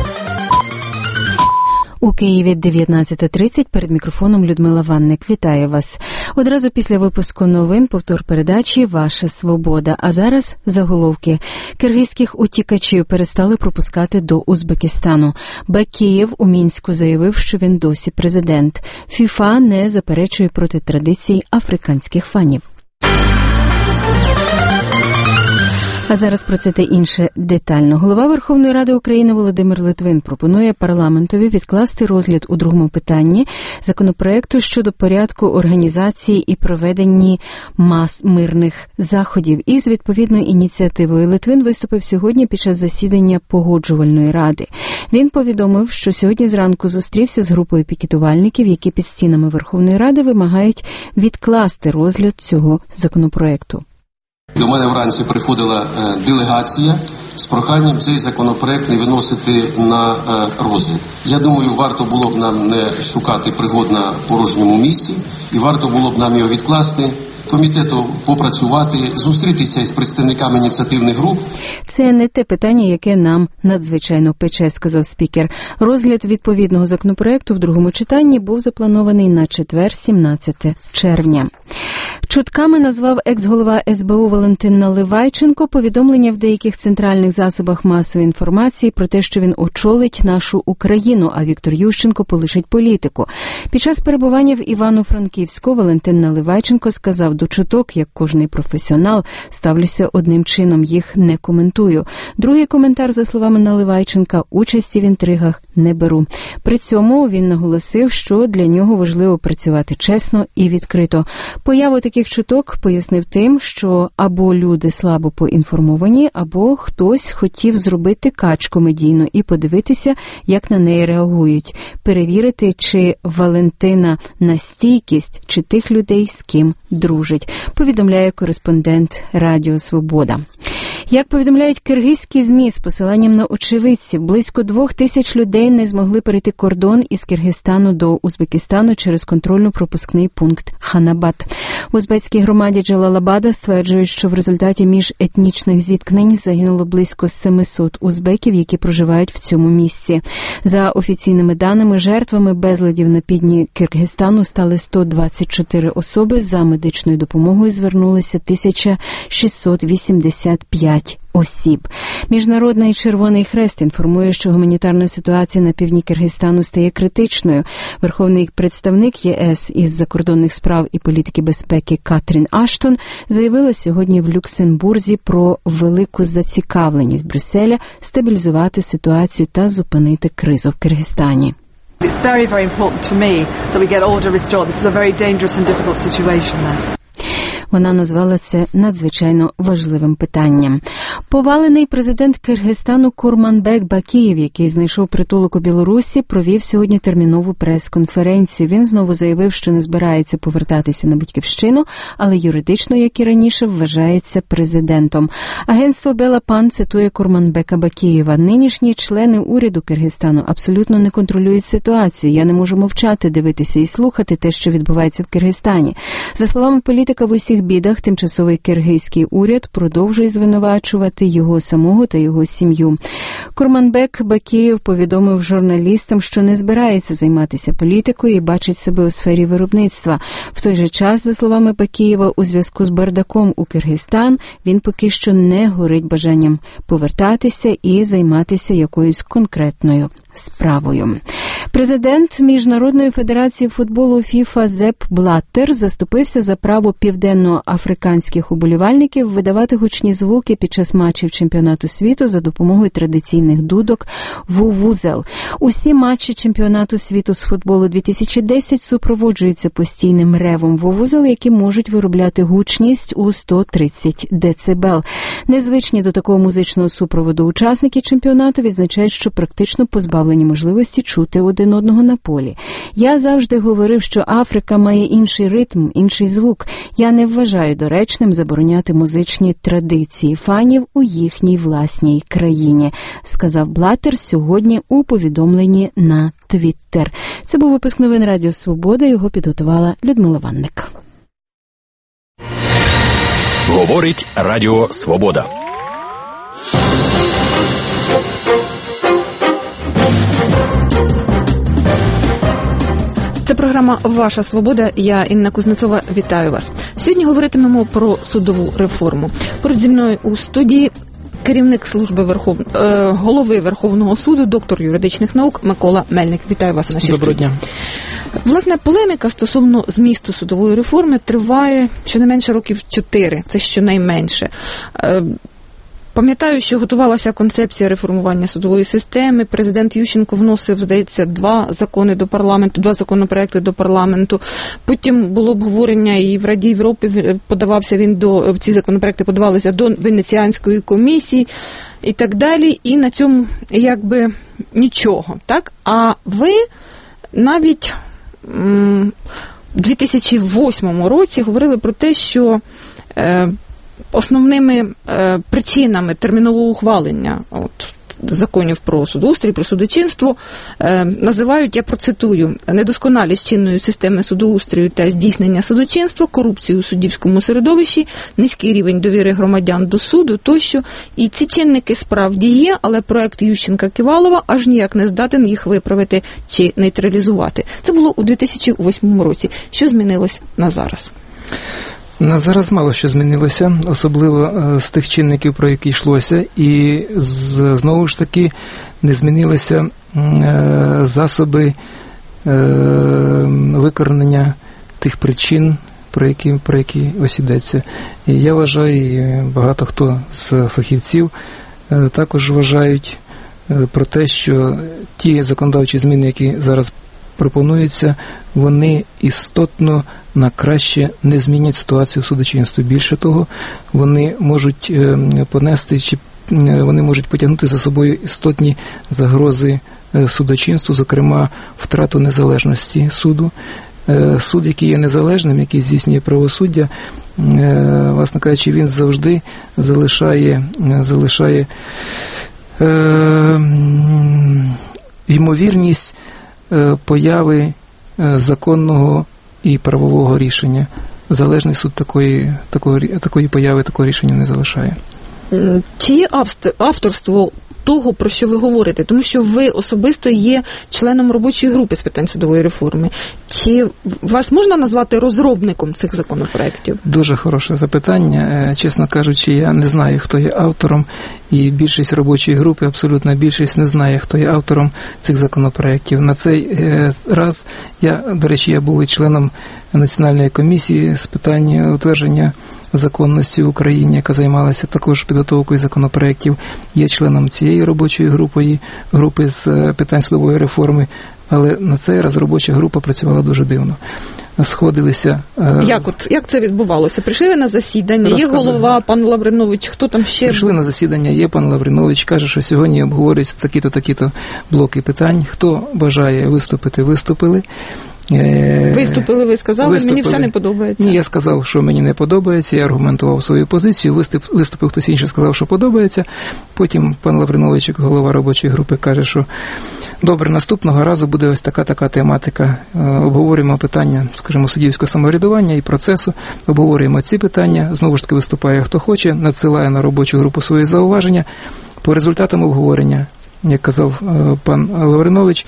У Києві 19:30, перед мікрофоном Людмила Ванник. Вітаю вас. Одразу після випуску новин повтор передачі «Ваша свобода». А зараз заголовки. Киргизьких утікачів перестали пропускати до Узбекистану. Бакієв у Мінську заявив, що він досі президент. ФІФА не заперечує проти традицій африканських фанів. А зараз про це та інше детально. Голова Верховної Ради України Володимир Литвин пропонує парламентові відкласти розгляд у другому питанні законопроекту щодо порядку організації і проведення мирних заходів. І з відповідною ініціативою Литвин виступив сьогодні під час засідання Погоджувальної ради. Він повідомив, що сьогодні зранку зустрівся з групою пікетувальників, які під стінами Верховної Ради вимагають відкласти розгляд цього законопроекту. До мене вранці приходила делегація з проханням цей законопроект не виносити на розгляд. Я думаю, варто було б нам не шукати пригод на порожньому місці, і варто було б нам його відкласти, комітету попрацювати, зустрітися із представниками ініціативних груп. Це не те питання, яке нам надзвичайно пече, сказав спікер. Розгляд відповідного законопроекту в другому читанні був запланований на четвер, 17 червня. Чутками назвав екс-голова СБУ Валентин Наливайченко повідомлення в деяких центральних засобах масової інформації про те, що він очолить нашу Україну, а Віктор Ющенко полишить політику. Під час перебування в Івано-Франківську Валентин Наливайченко сказав: до чуток, як кожний професіонал, ставлюся одним чином, їх не коментую. Другий коментар, за словами Наливайченка, участі в інтригах не беру. При цьому він наголосив, що для нього важливо працювати чесно і відкрито. Появу таких чуток пояснив тим, що або люди слабо поінформовані, або хтось хотів зробити качку медійну і подивитися, як на неї реагують. Перевірити, чи Валентина на стійкість, чи тих людей, з ким дружить, повідомляє кореспондент Радіо Свобода. Як повідомляють киргизькі ЗМІ з посиланням на очевидців, близько 2000 людей не змогли перейти кордон із Киргизстану до Узбекистану через контрольно-пропускний пункт Ханабад. В узбецькій громаді Джалалабада стверджують, що в результаті міжетнічних зіткнень загинуло близько 700 узбеків, які проживають в цьому місці. За офіційними даними, жертвами безладів на півдні Киргизстану стали 124 особи. За медичною допомогою звернулися 1685 осіб. Міжнародний Червоний Хрест інформує, що гуманітарна ситуація на півдні Киргизстану стає критичною. Верховний представник ЄС із закордонних справ і політики безпеки Катрін Аштон заявила сьогодні в Люксембурзі про велику зацікавленість Брюсселя стабілізувати ситуацію та зупинити кризу в Киргизстані. It's very, very important to me that we get order restored. This is a very dangerous and difficult situation there. Вона назвала це надзвичайно важливим питанням. Повалений президент Киргизстану Курманбек Бакієв, який знайшов притулок у Білорусі, провів сьогодні термінову прес-конференцію. Він знову заявив, що не збирається повертатися на батьківщину, але юридично, як і раніше, вважається президентом. Агентство Белапан цитує Курманбека Бакієва: «Нинішні члени уряду Киргизстану абсолютно не контролюють ситуацію. Я не можу мовчати, дивитися і слухати те, що відбувається в Киргизстані». За словами політика, в усіх цих бідах тимчасовий киргизький уряд продовжує звинувачувати його самого та його сім'ю. Курманбек Бакієв повідомив журналістам, що не збирається займатися політикою і бачить себе у сфері виробництва. В той же час, за словами Бакієва, у зв'язку з бардаком у Киргизстан він поки що не горить бажанням повертатися і займатися якоюсь конкретною справою. Президент Міжнародної федерації футболу ФІФА Зеп Блаттер заступився за право південноафриканських уболівальників видавати гучні звуки під час матчів чемпіонату світу за допомогою традиційних дудок вувузел. Усі матчі чемпіонату світу з футболу 2010 супроводжуються постійним ревом вувузел, які можуть виробляти гучність у 130 децибел. Незвичні до такого музичного супроводу учасники чемпіонату відзначають, що практично позбавлені можливості чути один одного на полі. Я завжди говорив, що Африка має інший ритм, інший звук. Я не вважаю доречним забороняти музичні традиції фанів у їхній власній країні, сказав Блаттер сьогодні у повідомленні на Твіттер. Це був випуск новин Радіо Свобода, його підготувала Людмила Ванник. Говорить Радіо Свобода. Це програма «Ваша свобода». Я, Інна Кузнецова, вітаю вас. Сьогодні говоритимемо про судову реформу. Поруч зі мною у студії керівник служби голови Верховного суду, доктор юридичних наук Микола Мельник. Вітаю вас у нашій студії. Доброго дня. Власне, полеміка стосовно змісту судової реформи триває щонайменше років 4, це щонайменше. Пам'ятаю, що готувалася концепція реформування судової системи. Президент Ющенко вносив, здається, два законопроекти до парламенту. Потім було обговорення і в Раді Європи ці законопроекти подавалися до Венеціанської комісії і так далі. І на цьому якби нічого, так? А ви навіть у 2008 році говорили про те, що основними причинами термінового ухвалення законів про судоустрій, про судочинство називають, я процитую, недосконалість чинної системи судоустрою та здійснення судочинства, корупцію у суддівському середовищі, низький рівень довіри громадян до суду тощо. І ці чинники справді є, але проект Ющенка-Ківалова аж ніяк не здатен їх виправити чи нейтралізувати. Це було у 2008 році. Що змінилось на зараз? На зараз мало що змінилося, особливо з тих чинників, про які йшлося, і знову ж таки не змінилися засоби викоренення тих причин, про які ось йдеться. І я вважаю, і багато хто з фахівців також вважають про те, що ті законодавчі зміни, які зараз пропонуються, вони істотно на краще не змінять ситуацію в судочинстві. Більше того, вони можуть вони можуть потягнути за собою істотні загрози судочинству, зокрема втрату незалежності суду. Суд, який є незалежним, який здійснює правосуддя, власне кажучи, він завжди залишає ймовірність появи законного і правового рішення. Залежний суд такої появи, такого рішення не залишає. Чи є авторство того, про що ви говорите? Тому що ви особисто є членом робочої групи з питань судової реформи. Чи вас можна назвати розробником цих законопроєктів? Дуже хороше запитання. Чесно кажучи, я не знаю, хто є автором, і більшість робочої групи, абсолютна більшість, не знає, хто є автором цих законопроєктів. На цей раз до речі, був і членом Національної комісії з питань утвердження законності в Україні, яка займалася також підготовкою законопроєктів, є членом цієї робочої групи з питань судової реформи, але на цей раз робоча група працювала дуже дивно. Сходилися... Як це відбувалося? Прийшли ви на засідання, є голова, пан Лавринович, хто там ще? Прийшли на засідання, є пан Лавринович, каже, що сьогодні обговорюються такі-то блоки питань. Хто бажає виступити, виступили. Виступили, ви сказали, мені все не подобається. Ні, я сказав, що мені не подобається, я аргументував свою позицію, виступив хтось інший, сказав, що подобається. Потім пан Лавринович, голова робочої групи, каже, що добре, наступного разу буде ось така тематика. Обговорюємо питання, скажімо, суддівського самоврядування і процесу, обговорюємо ці питання, знову ж таки виступає хто хоче, надсилає на робочу групу свої зауваження. По результатам обговорення, як казав пан Лавринович,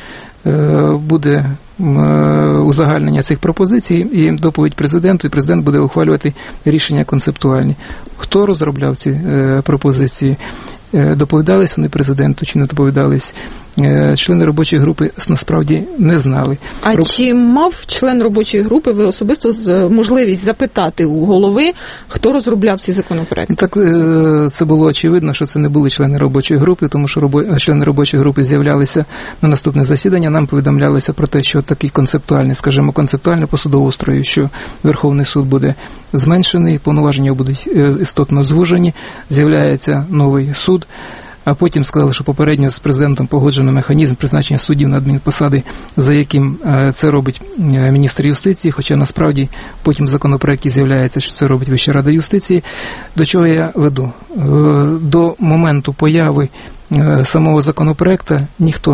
буде узагальнення цих пропозицій і доповідь президенту, і президент буде ухвалювати рішення концептуальні. Хто розробляв ці пропозиції? Доповідались вони президенту чи не доповідались? Члени робочої групи насправді не знали. А чи мав член робочої групи, ви особисто можливість запитати у голови, хто розробляв ці законопроекти? Так, це було очевидно, що це не були члени робочої групи, тому що члени робочої групи з'являлися на наступне засідання, нам повідомлялося про те, що такий концептуальний, скажімо, концептуальний по судоустрою, що Верховний суд буде зменшений, повноваження будуть істотно звужені, з'являється новий суд. А потім сказали, що попередньо з президентом погоджено механізм призначення суддів на адмінпосади, за яким це робить міністр юстиції, хоча насправді потім в законопроекті з'являється, що це робить Вища рада юстиції. До чого я веду? До моменту появи самого законопроекту ніхто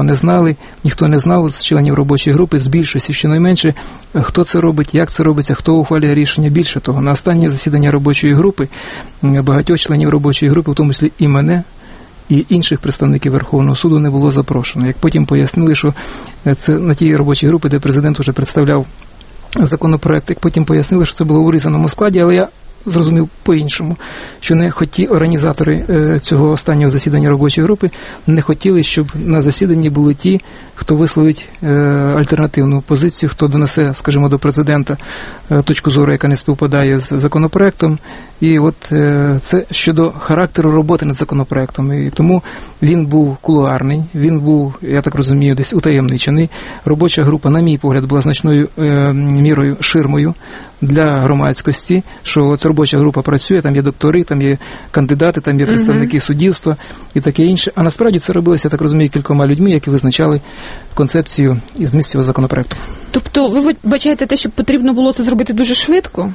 не знав з членів робочої групи, з більшості щонайменше, хто це робить, як це робиться, хто ухвалює рішення. Більше того, на останнє засідання робочої групи багатьох членів робочої групи, в тому числі і мене, і інших представників Верховного суду не було запрошено. Як потім пояснили, що це на тій робочій групі, де президент вже представляв законопроект, як потім пояснили, що це було в урізаному складі, але я зрозумів по-іншому, що організатори цього останнього засідання робочої групи не хотіли, щоб на засіданні були ті, хто висловить альтернативну позицію, хто донесе, скажімо, до президента точку зору, яка не співпадає з законопроектом. І от це щодо характеру роботи над законопроектом. І тому він був кулуарний, він був, я так розумію, десь утаємничений. Робоча група, на мій погляд, була значною мірою ширмою для громадськості, що от робоча група працює, там є доктори, там є кандидати, там є представники суддівства і таке інше. А насправді це робилося, я так розумію, кількома людьми, які визначали концепцію і зміст цього законопроекту. Тобто ви бачаєте те, що потрібно було це зробити дуже швидко?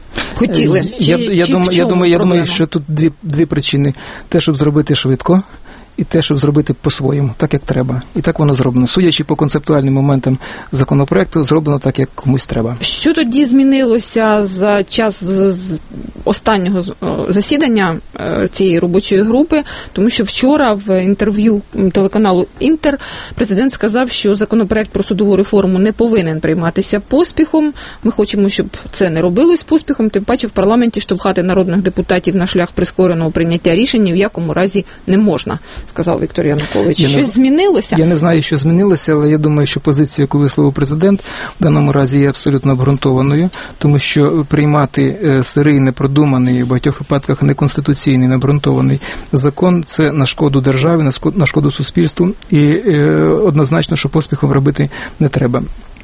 Хотіли? Я думаю, що тут дві причини. Те, щоб зробити швидко, і те, щоб зробити по-своєму, так, як треба. І так воно зроблено. Судячи по концептуальним моментам законопроекту, зроблено так, як комусь треба. Що тоді змінилося за час останнього засідання цієї робочої групи? Тому що вчора в інтерв'ю телеканалу «Інтер» президент сказав, що законопроект про судову реформу не повинен прийматися поспіхом. Ми хочемо, щоб це не робилось поспіхом, тим паче в парламенті штовхати народних депутатів на шлях прискореного прийняття рішень ні в якому разі не можна, сказав Віктор Янукович. Щось змінилося? Я не знаю, що змінилося, але я думаю, що позиція, яку висловив президент, в даному разі є абсолютно обґрунтованою, тому що приймати сирий, непродуманий, в багатьох випадках неконституційний, необґрунтований закон – це на шкоду державі, на шкоду суспільству, і однозначно, що поспіхом робити не треба.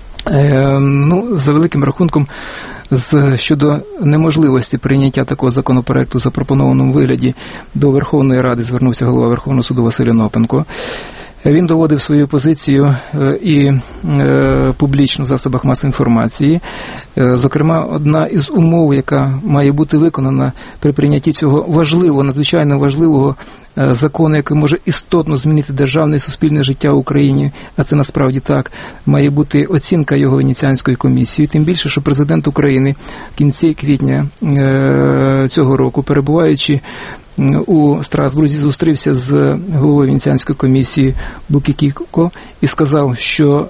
За великим рахунком, щодо неможливості прийняття такого законопроекту в запропонованому вигляді до Верховної Ради звернувся голова Верховного суду Василь Онопенко. Він доводив свою позицію і публічно в засобах масової інформації. Зокрема, одна із умов, яка має бути виконана при прийнятті цього важливого, надзвичайно важливого закону, який може істотно змінити державне і суспільне життя в Україні, а це насправді так, має бути оцінка його Венеціанської комісії. Тим більше, що президент України в кінці квітня цього року, перебуваючи у Страсбурзі, зустрівся з головою Венеціанської комісії Букікіко і сказав, що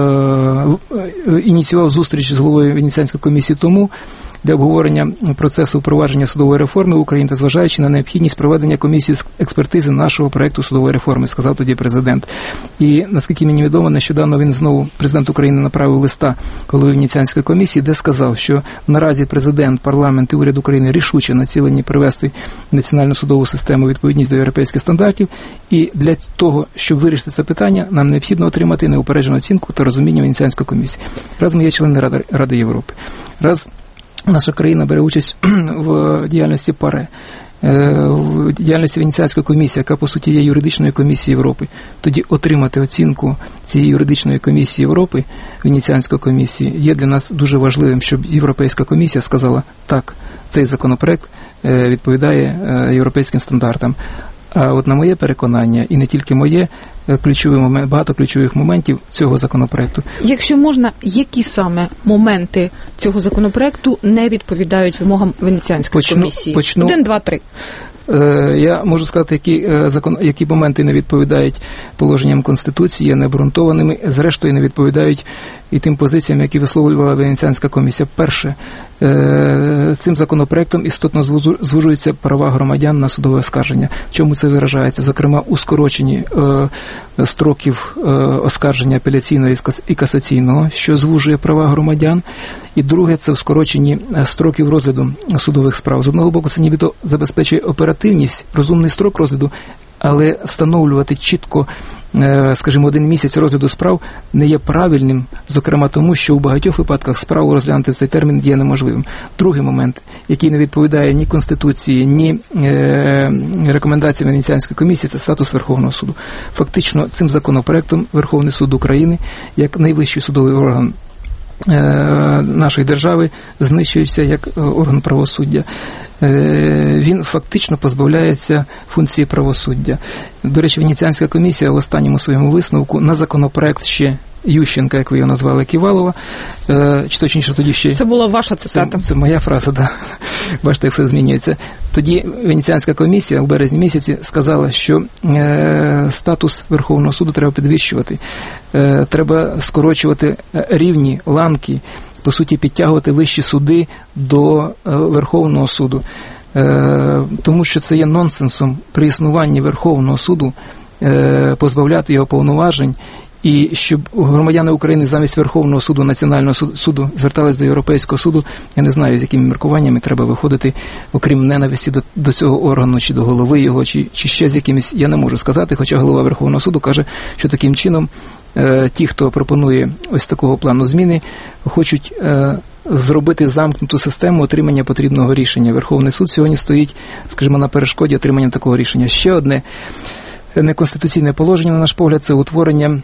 ініціював зустріч з головою Венеціанської комісії тому, для обговорення процесу впровадження судової реформи в Україні та зважаючи на необхідність проведення комісії з експертизи нашого проекту судової реформи, сказав тоді президент. І, наскільки мені відомо, нещодавно він знову, президент України, направив листа голові Венеціанської комісії, де сказав, що наразі президент, парламент і уряд України рішуче націлені привести національну судову систему у відповідність до європейських стандартів, і для того, щоб вирішити це питання, нам необхідно отримати неупереджену оцінку та розуміння Венеціанської комісії. Раз ми є члени Ради Європи, раз наша країна бере участь в діяльності ПАРЕ. в діяльності Венеціанської комісії, яка, по суті, є юридичною комісією Європи, тоді отримати оцінку цієї юридичної комісії Європи, Венеціанської комісії, є для нас дуже важливим, щоб Європейська комісія сказала, так, цей законопроект відповідає європейським стандартам. А от на моє переконання, і не тільки моє, багато ключових моментів цього законопроекту. Якщо можна, які саме моменти цього законопроекту не відповідають вимогам Венеціанської комісії? 1, 2, 3. Я можу сказати, які моменти не відповідають положенням Конституції, є необґрунтованими, зрештою не відповідають і тим позиціям, які висловлювала Венеціанська комісія. Перше, цим законопроектом істотно звужуються права громадян на судове оскарження. В чому це виражається? Зокрема, у скороченні строків оскарження апеляційного і касаційного, що звужує права громадян. І друге, це в скороченні строків розгляду судових справ. З одного боку, це нібито забезпечує оперативність, розумний строк розгляду, але встановлювати чітко, скажімо, 1 місяць розгляду справ не є правильним, зокрема тому, що у багатьох випадках справу розглянути в цей термін є неможливим. Другий момент, який не відповідає ні Конституції, ні рекомендаціям Венеціанської комісії, це статус Верховного суду. Фактично, цим законопроектом Верховний суд України, як найвищий судовий орган нашої держави, знищується як орган правосуддя. Він фактично позбавляється функції правосуддя. До речі, Венеціанська комісія в останньому своєму висновку на законопроект ще Ющенка, як ви його назвали, Ківалова, чи точніше тоді ще... Це була ваша цитата. Це моя фраза, да. Бачите, як все змінюється. Тоді Венеціанська комісія у березні місяці сказала, що статус Верховного суду треба підвищувати, треба скорочувати рівні, ланки, по суті, підтягувати вищі суди до Верховного суду. Тому що це є нонсенсом при існуванні Верховного суду позбавляти його повноважень, і щоб громадяни України замість Верховного суду, Національного суду звертались до Європейського суду, я не знаю, з якими міркуваннями треба виходити, окрім ненависті до цього органу, чи до голови його, чи ще з якимись, я не можу сказати, хоча голова Верховного суду каже, що таким чином ті, хто пропонує ось такого плану зміни, хочуть зробити замкнуту систему отримання потрібного рішення. Верховний суд сьогодні стоїть, скажімо, на перешкоді отримання такого рішення. Ще одне неконституційне положення, на наш погляд, це утворення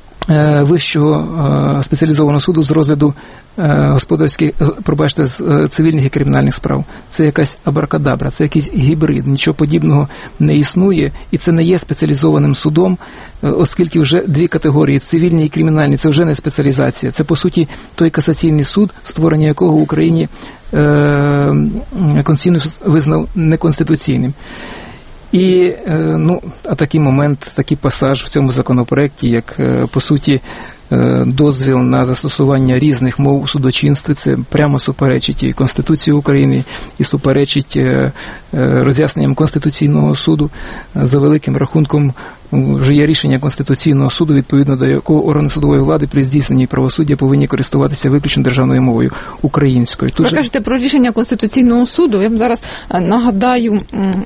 Вищого спеціалізованого суду з розгляду господарських, пробачте, з цивільних і кримінальних справ. Це якась абракадабра, це якийсь гібрид, нічого подібного не існує, і це не є спеціалізованим судом, оскільки вже 2 категорії, цивільні і кримінальні, це вже не спеціалізація. Це, по суті, той касаційний суд, створення якого в Україні Конституційний суд визнав неконституційним. І, а такий момент, такий пасаж в цьому законопроекті, як, по суті, дозвіл на застосування різних мов у судочинстві, це прямо суперечить і Конституції України, і суперечить роз'ясненням Конституційного суду. За великим рахунком вже є рішення Конституційного суду, відповідно до якого органи судової влади при здійсненні правосуддя повинні користуватися виключно державною мовою українською. Ви кажете про рішення Конституційного суду. Я вам зараз нагадаю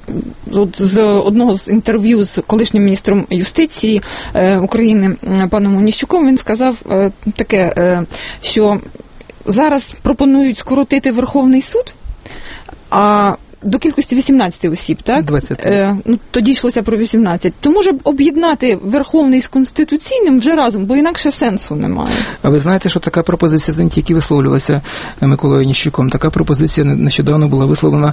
з одного з інтерв'ю з колишнім міністром юстиції України паном Оніщуком. Він сказав таке, що зараз пропонують скоротити Верховний суд, а до кількості 18 осіб, так? 20. Тоді йшлося про 18. То може б об'єднати Верховний з Конституційним вже разом, бо інакше сенсу немає. А ви знаєте, що така пропозиція не тільки висловлювалася Миколою Оніщуком, така пропозиція нещодавно була висловлена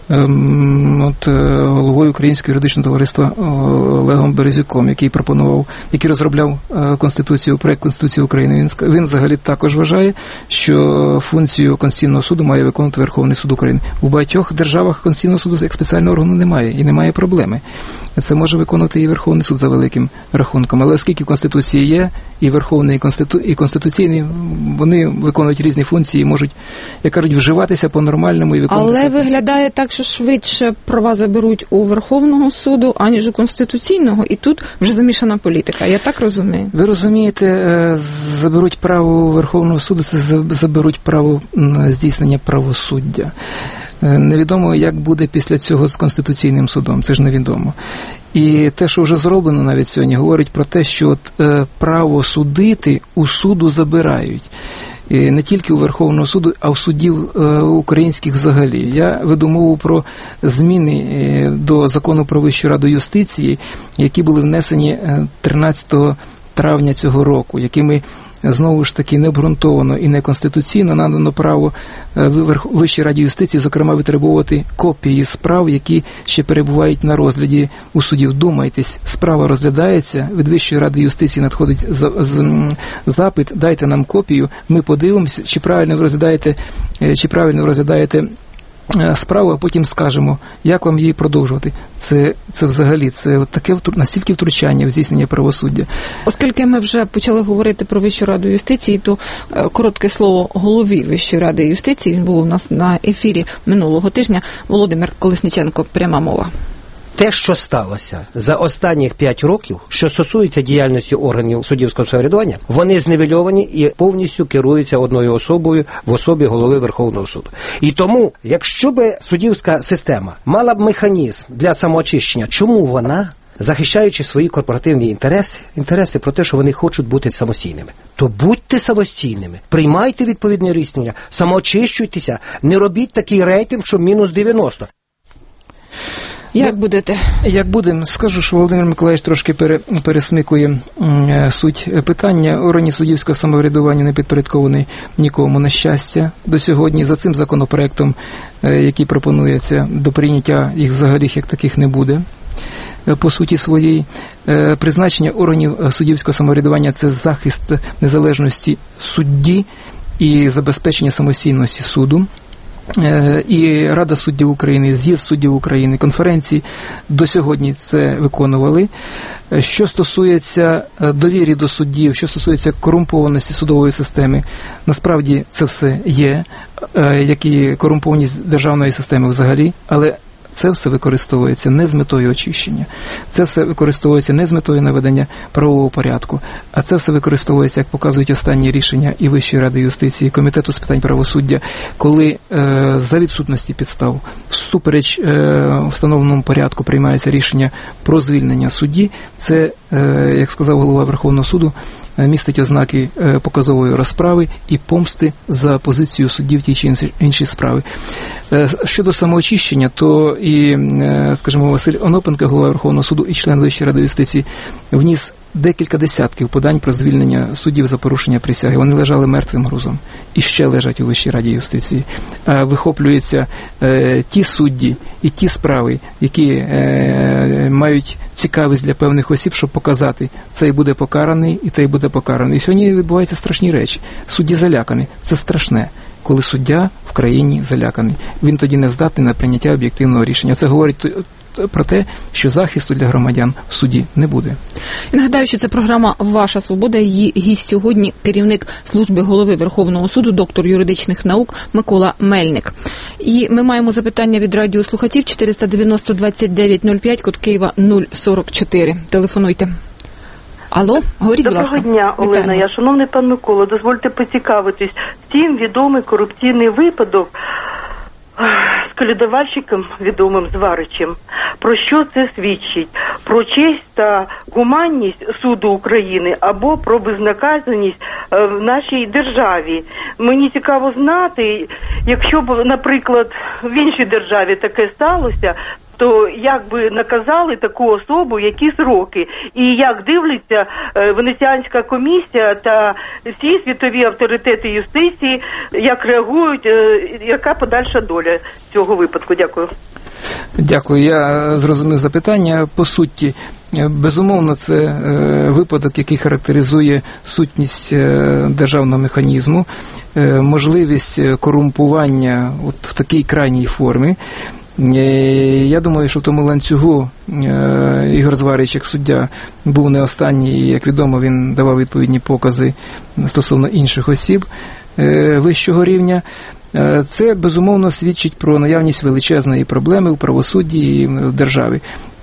головою Українського юридичного товариства Олегом Березюком, який розробляв Конституцію, проект Конституції України. Він взагалі також вважає, що функцію Конституційного суду має виконувати Верховний суд України. У багатьох державах Конституційного суду як спеціального органу немає, і немає проблеми. Це може виконувати і Верховний суд за великим рахунком. Але оскільки в Конституції є і Верховний, і Конституційний, вони виконують різні функції, можуть, як кажуть, вживатися по-нормальному і виконуватися. Але виглядає так, що швидше права заберуть у Верховного суду, аніж у Конституційного, і тут вже замішана політика. Я так розумію? Ви розумієте, заберуть право у Верховного суду, це заберуть право здійснення правосуддя. Невідомо, як буде після цього з Конституційним судом, це ж невідомо. І те, що вже зроблено навіть сьогодні, говорить про те, що право судити у суду забирають. І не тільки у Верховного суду, а в судів українських взагалі. Я веду мову про зміни до Закону про Вищу раду юстиції, які були внесені 13 травня цього року, якими знову ж таки необґрунтовано і неконституційно надано право Вищій раді юстиції, зокрема, витребовувати копії справ, які ще перебувають на розгляді у судів. Думайтесь, справа розглядається, від Вищої ради юстиції надходить запит, дайте нам копію, ми подивимося, чи правильно ви розглядаєте справу, а потім скажемо, як вам її продовжувати. Це взагалі, це таке настільки втручання в здійснення правосуддя. Оскільки ми вже почали говорити про Вищу раду юстиції, то коротке слово голові Вищої ради юстиції, він був у нас на ефірі минулого тижня. Володимир Колесніченко, пряма мова. Те, що сталося за останніх 5 років, що стосується діяльності органів суддівського самоврядування, вони зневельовані і повністю керуються одною особою в особі голови Верховного суду. І тому, якщо б суддівська система мала б механізм для самоочищення, чому вона, захищаючи свої корпоративні інтереси про те, що вони хочуть бути самостійними, то будьте самостійними, приймайте відповідне рішення, самоочищуйтеся, не робіть такий рейтинг, що мінус 90. Як будете? Як будемо, скажу, що Володимир Миколаївич трошки пересмикує суть питання. Органи суддівського самоврядування не підпорядкований нікому, на щастя, до сьогодні. За цим законопроектом, який пропонується, до прийняття їх взагалі як таких не буде. По суті своїй, призначення органів суддівського самоврядування – це захист незалежності судді і забезпечення самостійності суду. І Рада суддів України, з'їзд суддів України, конференції до сьогодні це виконували. Що стосується довіри до суддів, що стосується корумпованості судової системи, насправді це все є, як і корумпованість державної системи взагалі, але це все використовується не з метою очищення, це все використовується не з метою наведення правового порядку, а це все використовується, як показують останні рішення і Вищої ради юстиції, і Комітету з питань правосуддя, коли за відсутності підстав всупереч встановленому порядку приймається рішення про звільнення судді. Це, як сказав голова Верховного суду, містить ознаки показової розправи і помсти за позицію судді в тій чи іншій справі. Щодо самоочищення, то і, скажімо, Василь Онопенко, голова Верховного суду і член Вищої ради юстиції, вніс декілька десятків подань про звільнення суддів за порушення присяги. Вони лежали мертвим грузом і ще лежать у Вищій раді юстиції. Вихоплюються ті судді і ті справи, які мають цікавість для певних осіб, щоб показати, цей буде покараний і той буде покараний. І сьогодні відбуваються страшні речі. Судді залякані. Це страшне, коли суддя в країні заляканий. Він тоді не здатний на прийняття об'єктивного рішення. Це говорить про те, що захисту для громадян в суді не буде. І нагадаю, що це програма «Ваша свобода». Її гість сьогодні – керівник служби голови Верховного суду, доктор юридичних наук Микола Мельник. І ми маємо запитання від радіослухачів 490-2905, код Києва 044. Телефонуйте. Алло, говоріть, будь ласка. Доброго дня, Олена. Я, шановний пан Микола, дозвольте поцікавитись. Всім відомий корупційний випадок з колядувальщиком відомим Зваричем. Про що це свідчить? Про честь та гуманність суду України або про безнаказаність в нашій державі? Мені цікаво знати, якщо б, наприклад, в іншій державі таке сталося, то як би наказали таку особу, які сроки, і як дивляться Венеціанська комісія та всі світові авторитети юстиції, як реагують, яка подальша доля цього випадку? Дякую. Дякую. Я зрозумів запитання. По суті, безумовно, це випадок, який характеризує сутність державного механізму, можливість корумпування от в такій крайній формі. Я думаю, що в тому ланцюгу Ігор Зварич, як суддя, був не останній, і, як відомо, він давав відповідні покази стосовно інших осіб вищого рівня. Це, безумовно, свідчить про наявність величезної проблеми в правосудді і в державі.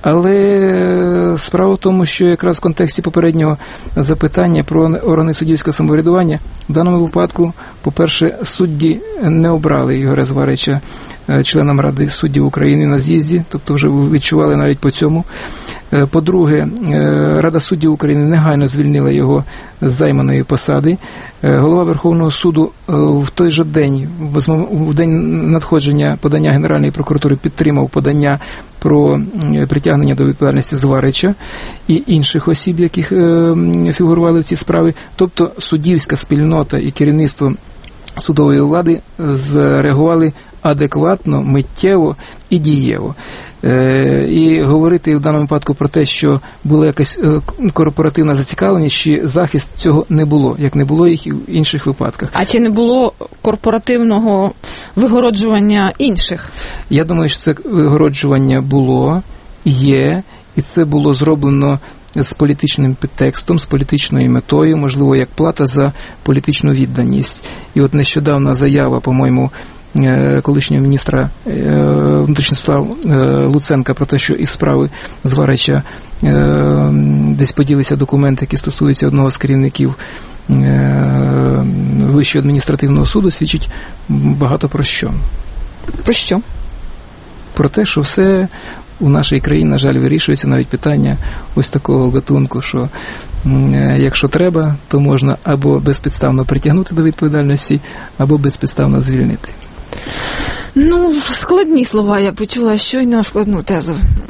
Але справа в тому, що якраз в контексті попереднього запитання про органи суддівського самоврядування в даному випадку, по-перше, судді не обрали Ігоря Зварича членом Ради суддів України на з'їзді, тобто вже відчували навіть по цьому. По-друге, Рада суддів України негайно звільнила його з займаної посади. Голова Верховного суду в той же день, в день надходження подання Генеральної прокуратури, підтримав подання про притягнення до відповідальності Зварича і інших осіб, яких фігурували в цій справі. Тобто суддівська спільнота і керівництво судової влади зреагували адекватно, миттєво і дієво. І говорити в даному випадку про те, що була якась корпоративна зацікавленість чи захист, цього не було, як не було їх і в інших випадках. А чи не було корпоративного вигороджування інших? Я думаю, що це вигороджування було, є, і це було зроблено з політичним підтекстом, з політичною метою, можливо, як плата за політичну відданість. І от нещодавна заява, по-моєму, колишнього міністра внутрішніх справ Луценка про те, що із справи Зварича десь поділися документи, які стосуються одного з керівників Вищого адміністративного суду, свідчить багато про що. Про що? Про те, що все у нашій країні, на жаль, вирішується навіть питання ось такого гатунку, що якщо треба, то можна або безпідставно притягнути до відповідальності, або безпідставно звільнити. Ну, складні слова я почула, щойно складну тезу.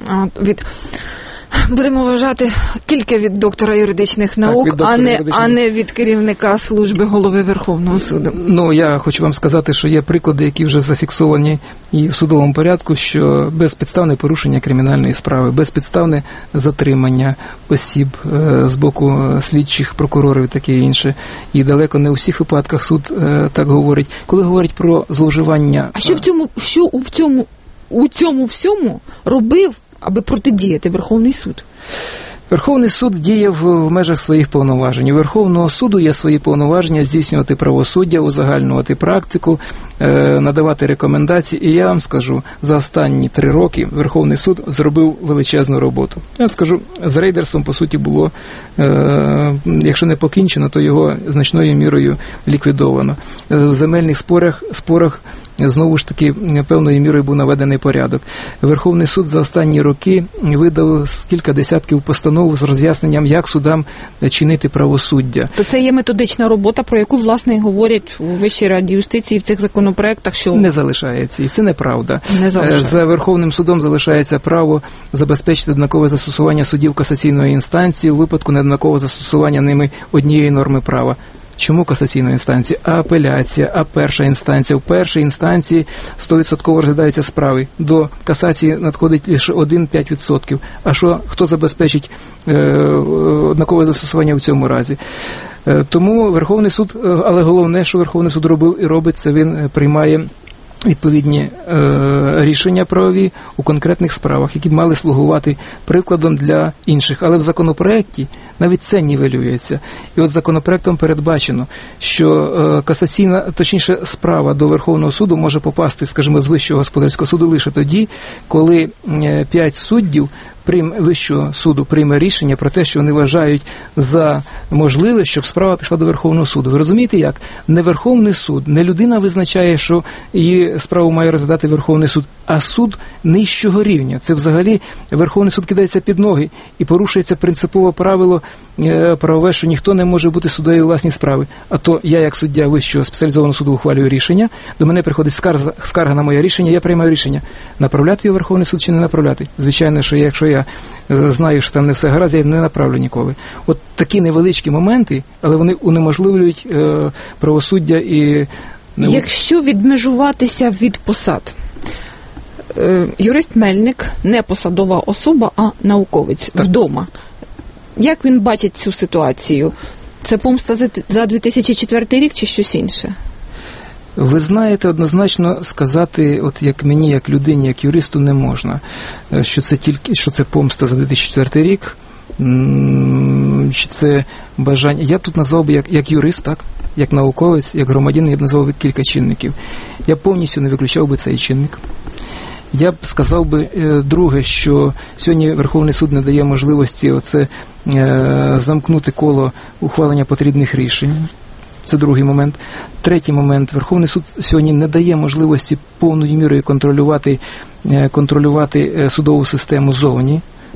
Будемо вважати тільки від доктора юридичних наук, а не від керівника служби голови Верховного суду. Ну, я хочу вам сказати, що є приклади, які вже зафіксовані і в судовому порядку, що безпідставне порушення кримінальної справи, безпідставне затримання осіб з боку слідчих, прокурорів і таке інше. І далеко не у всіх випадках суд так говорить. Коли говорить про зловживання... А що у цьому всьому робив, аби протидіяти Верховний суд? Верховний суд діє в межах своїх повноважень. У Верховного суду є свої повноваження здійснювати правосуддя, узагальнювати практику, надавати рекомендації. І я вам скажу, за останні 3 роки Верховний суд зробив величезну роботу. Я скажу, з рейдерством, по суті, було, якщо не покінчено, то його значною мірою ліквідовано. В земельних спорах знову ж таки певною мірою був наведений порядок. Верховний суд за останні роки видав кілька десятків постанов з роз'ясненням, як судам чинити правосуддя. То це є методична робота, про яку, власне, і говорять у Вищій раді юстиції в цих законопроектах, що... Не залишається, і це неправда. За Верховним судом залишається право забезпечити однакове застосування судів касаційної інстанції у випадку неоднакового застосування ними однієї норми права. Чому касаційна інстанція? А апеляція, а перша інстанція. В першій інстанції 100% розглядаються справи. До касації надходить лише 1-5%. А хто забезпечить однакове застосування в цьому разі? Тому Верховний суд, але головне, що Верховний суд робив і робить, це він приймає відповідні рішення правові у конкретних справах, які б мали слугувати прикладом для інших. Але в законопроекті навіть це нівелюється. І от законопроектом передбачено, що касаційна, точніше, справа до Верховного суду може попасти, скажімо, з Вищого господарського суду лише тоді, коли 5 суддів Вищого суду прийме рішення про те, що вони вважають за можливе, щоб справа пішла до Верховного суду. Ви розумієте як? Не Верховний суд, не людина визначає, що її справу має розглядати Верховний суд, а суд нижчого рівня. Це взагалі Верховний суд кидається під ноги і порушується принципове правило правове, що ніхто не може бути суддею у власній справі. А то я, як суддя Вищого спеціалізованого суду, ухвалюю рішення, до мене приходить скарга на моє рішення, я приймаю рішення, направляти його в Верховний суд чи не направляти. Звичайно, що якщо я знаю, що там не все гаразд, я не направлю ніколи. От такі невеличкі моменти, але вони унеможливлюють правосуддя і... Якщо відмежуватися від посад, юрист Мельник не посадова особа, а науковець вдома. Як він бачить цю ситуацію? Це помста за 2004 рік чи щось інше? Ви знаєте, однозначно сказати, от як мені, як людині, як юристу, не можна, що це помста за 2004 рік, чи це бажання. Я б тут назвав би як юрист, так? Як науковець, як громадянин, я б назвав би кілька чинників. Я повністю не виключав би цей чинник. Я б сказав би, друге, що сьогодні Верховний суд не дає можливості замкнути коло ухвалення потрібних рішень. Це другий момент. Третій момент. Верховний суд сьогодні не дає можливості повною мірою контролювати судову систему зовні.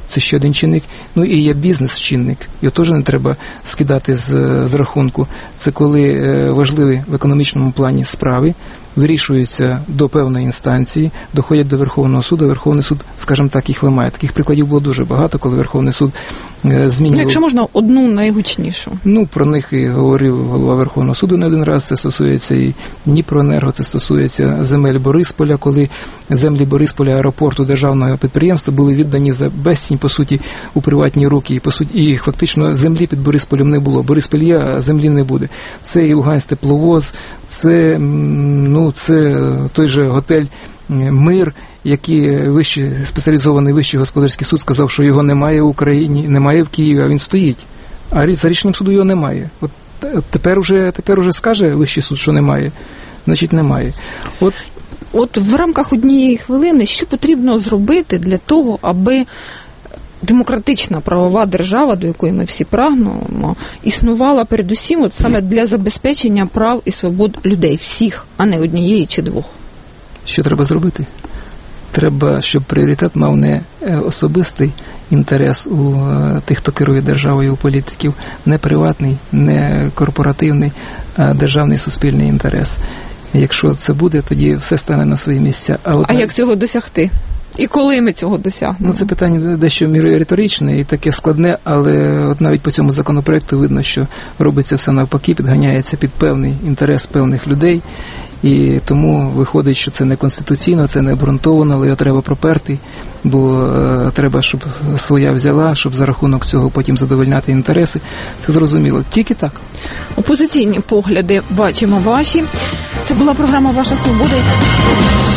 це ще один чинник. Ну і є бізнес-чинник, його теж не треба скидати з рахунку. Це коли важливі в економічному плані справи вирішуються до певної інстанції, доходять до Верховного суду, Верховний суд, скажімо так, їх ламає. Таких прикладів було дуже багато, коли Верховний суд змінював. Якщо можна, одну найгучнішу. Про них і говорив голова Верховного суду не один раз, це стосується і Дніпроенерго, це стосується земель Борисполя, коли землі Борисполя, аеропорту, державного підприємства були віддані за безцінь, по суті, у приватні руки, і фактично землі під Борисполем не було. Борисполь є, а землі не буде. Це і Луганський тепловоз, це той же готель «Мир», який спеціалізований Вищий господарський суд сказав, що його немає в Україні, немає в Києві, а він стоїть. А за рішенням суду його немає. От тепер уже скаже Вищий суд, що немає, значить немає. От в рамках однієї хвилини, що потрібно зробити для того, аби демократична правова держава, до якої ми всі прагнемо, існувала передусім саме для забезпечення прав і свобод людей, всіх, а не однієї чи двох? Що треба зробити? Треба, щоб пріоритет мав не особистий інтерес у тих, хто керує державою, у політиків, не приватний, не корпоративний, а державний суспільний інтерес. Якщо це буде, тоді все стане на свої місця. А як цього досягти? І коли ми цього досягнемо? Це питання дещо риторичне і таке складне, але от навіть по цьому законопроекту видно, що робиться все навпаки, підганяється під певний інтерес певних людей, і тому виходить, що це не конституційно, це не обґрунтовано, але його треба проперти, бо треба, щоб своя взяла, щоб за рахунок цього потім задовольняти інтереси. Це зрозуміло. Тільки так. Опозиційні погляди бачимо ваші. Це була програма «Ваша свобода».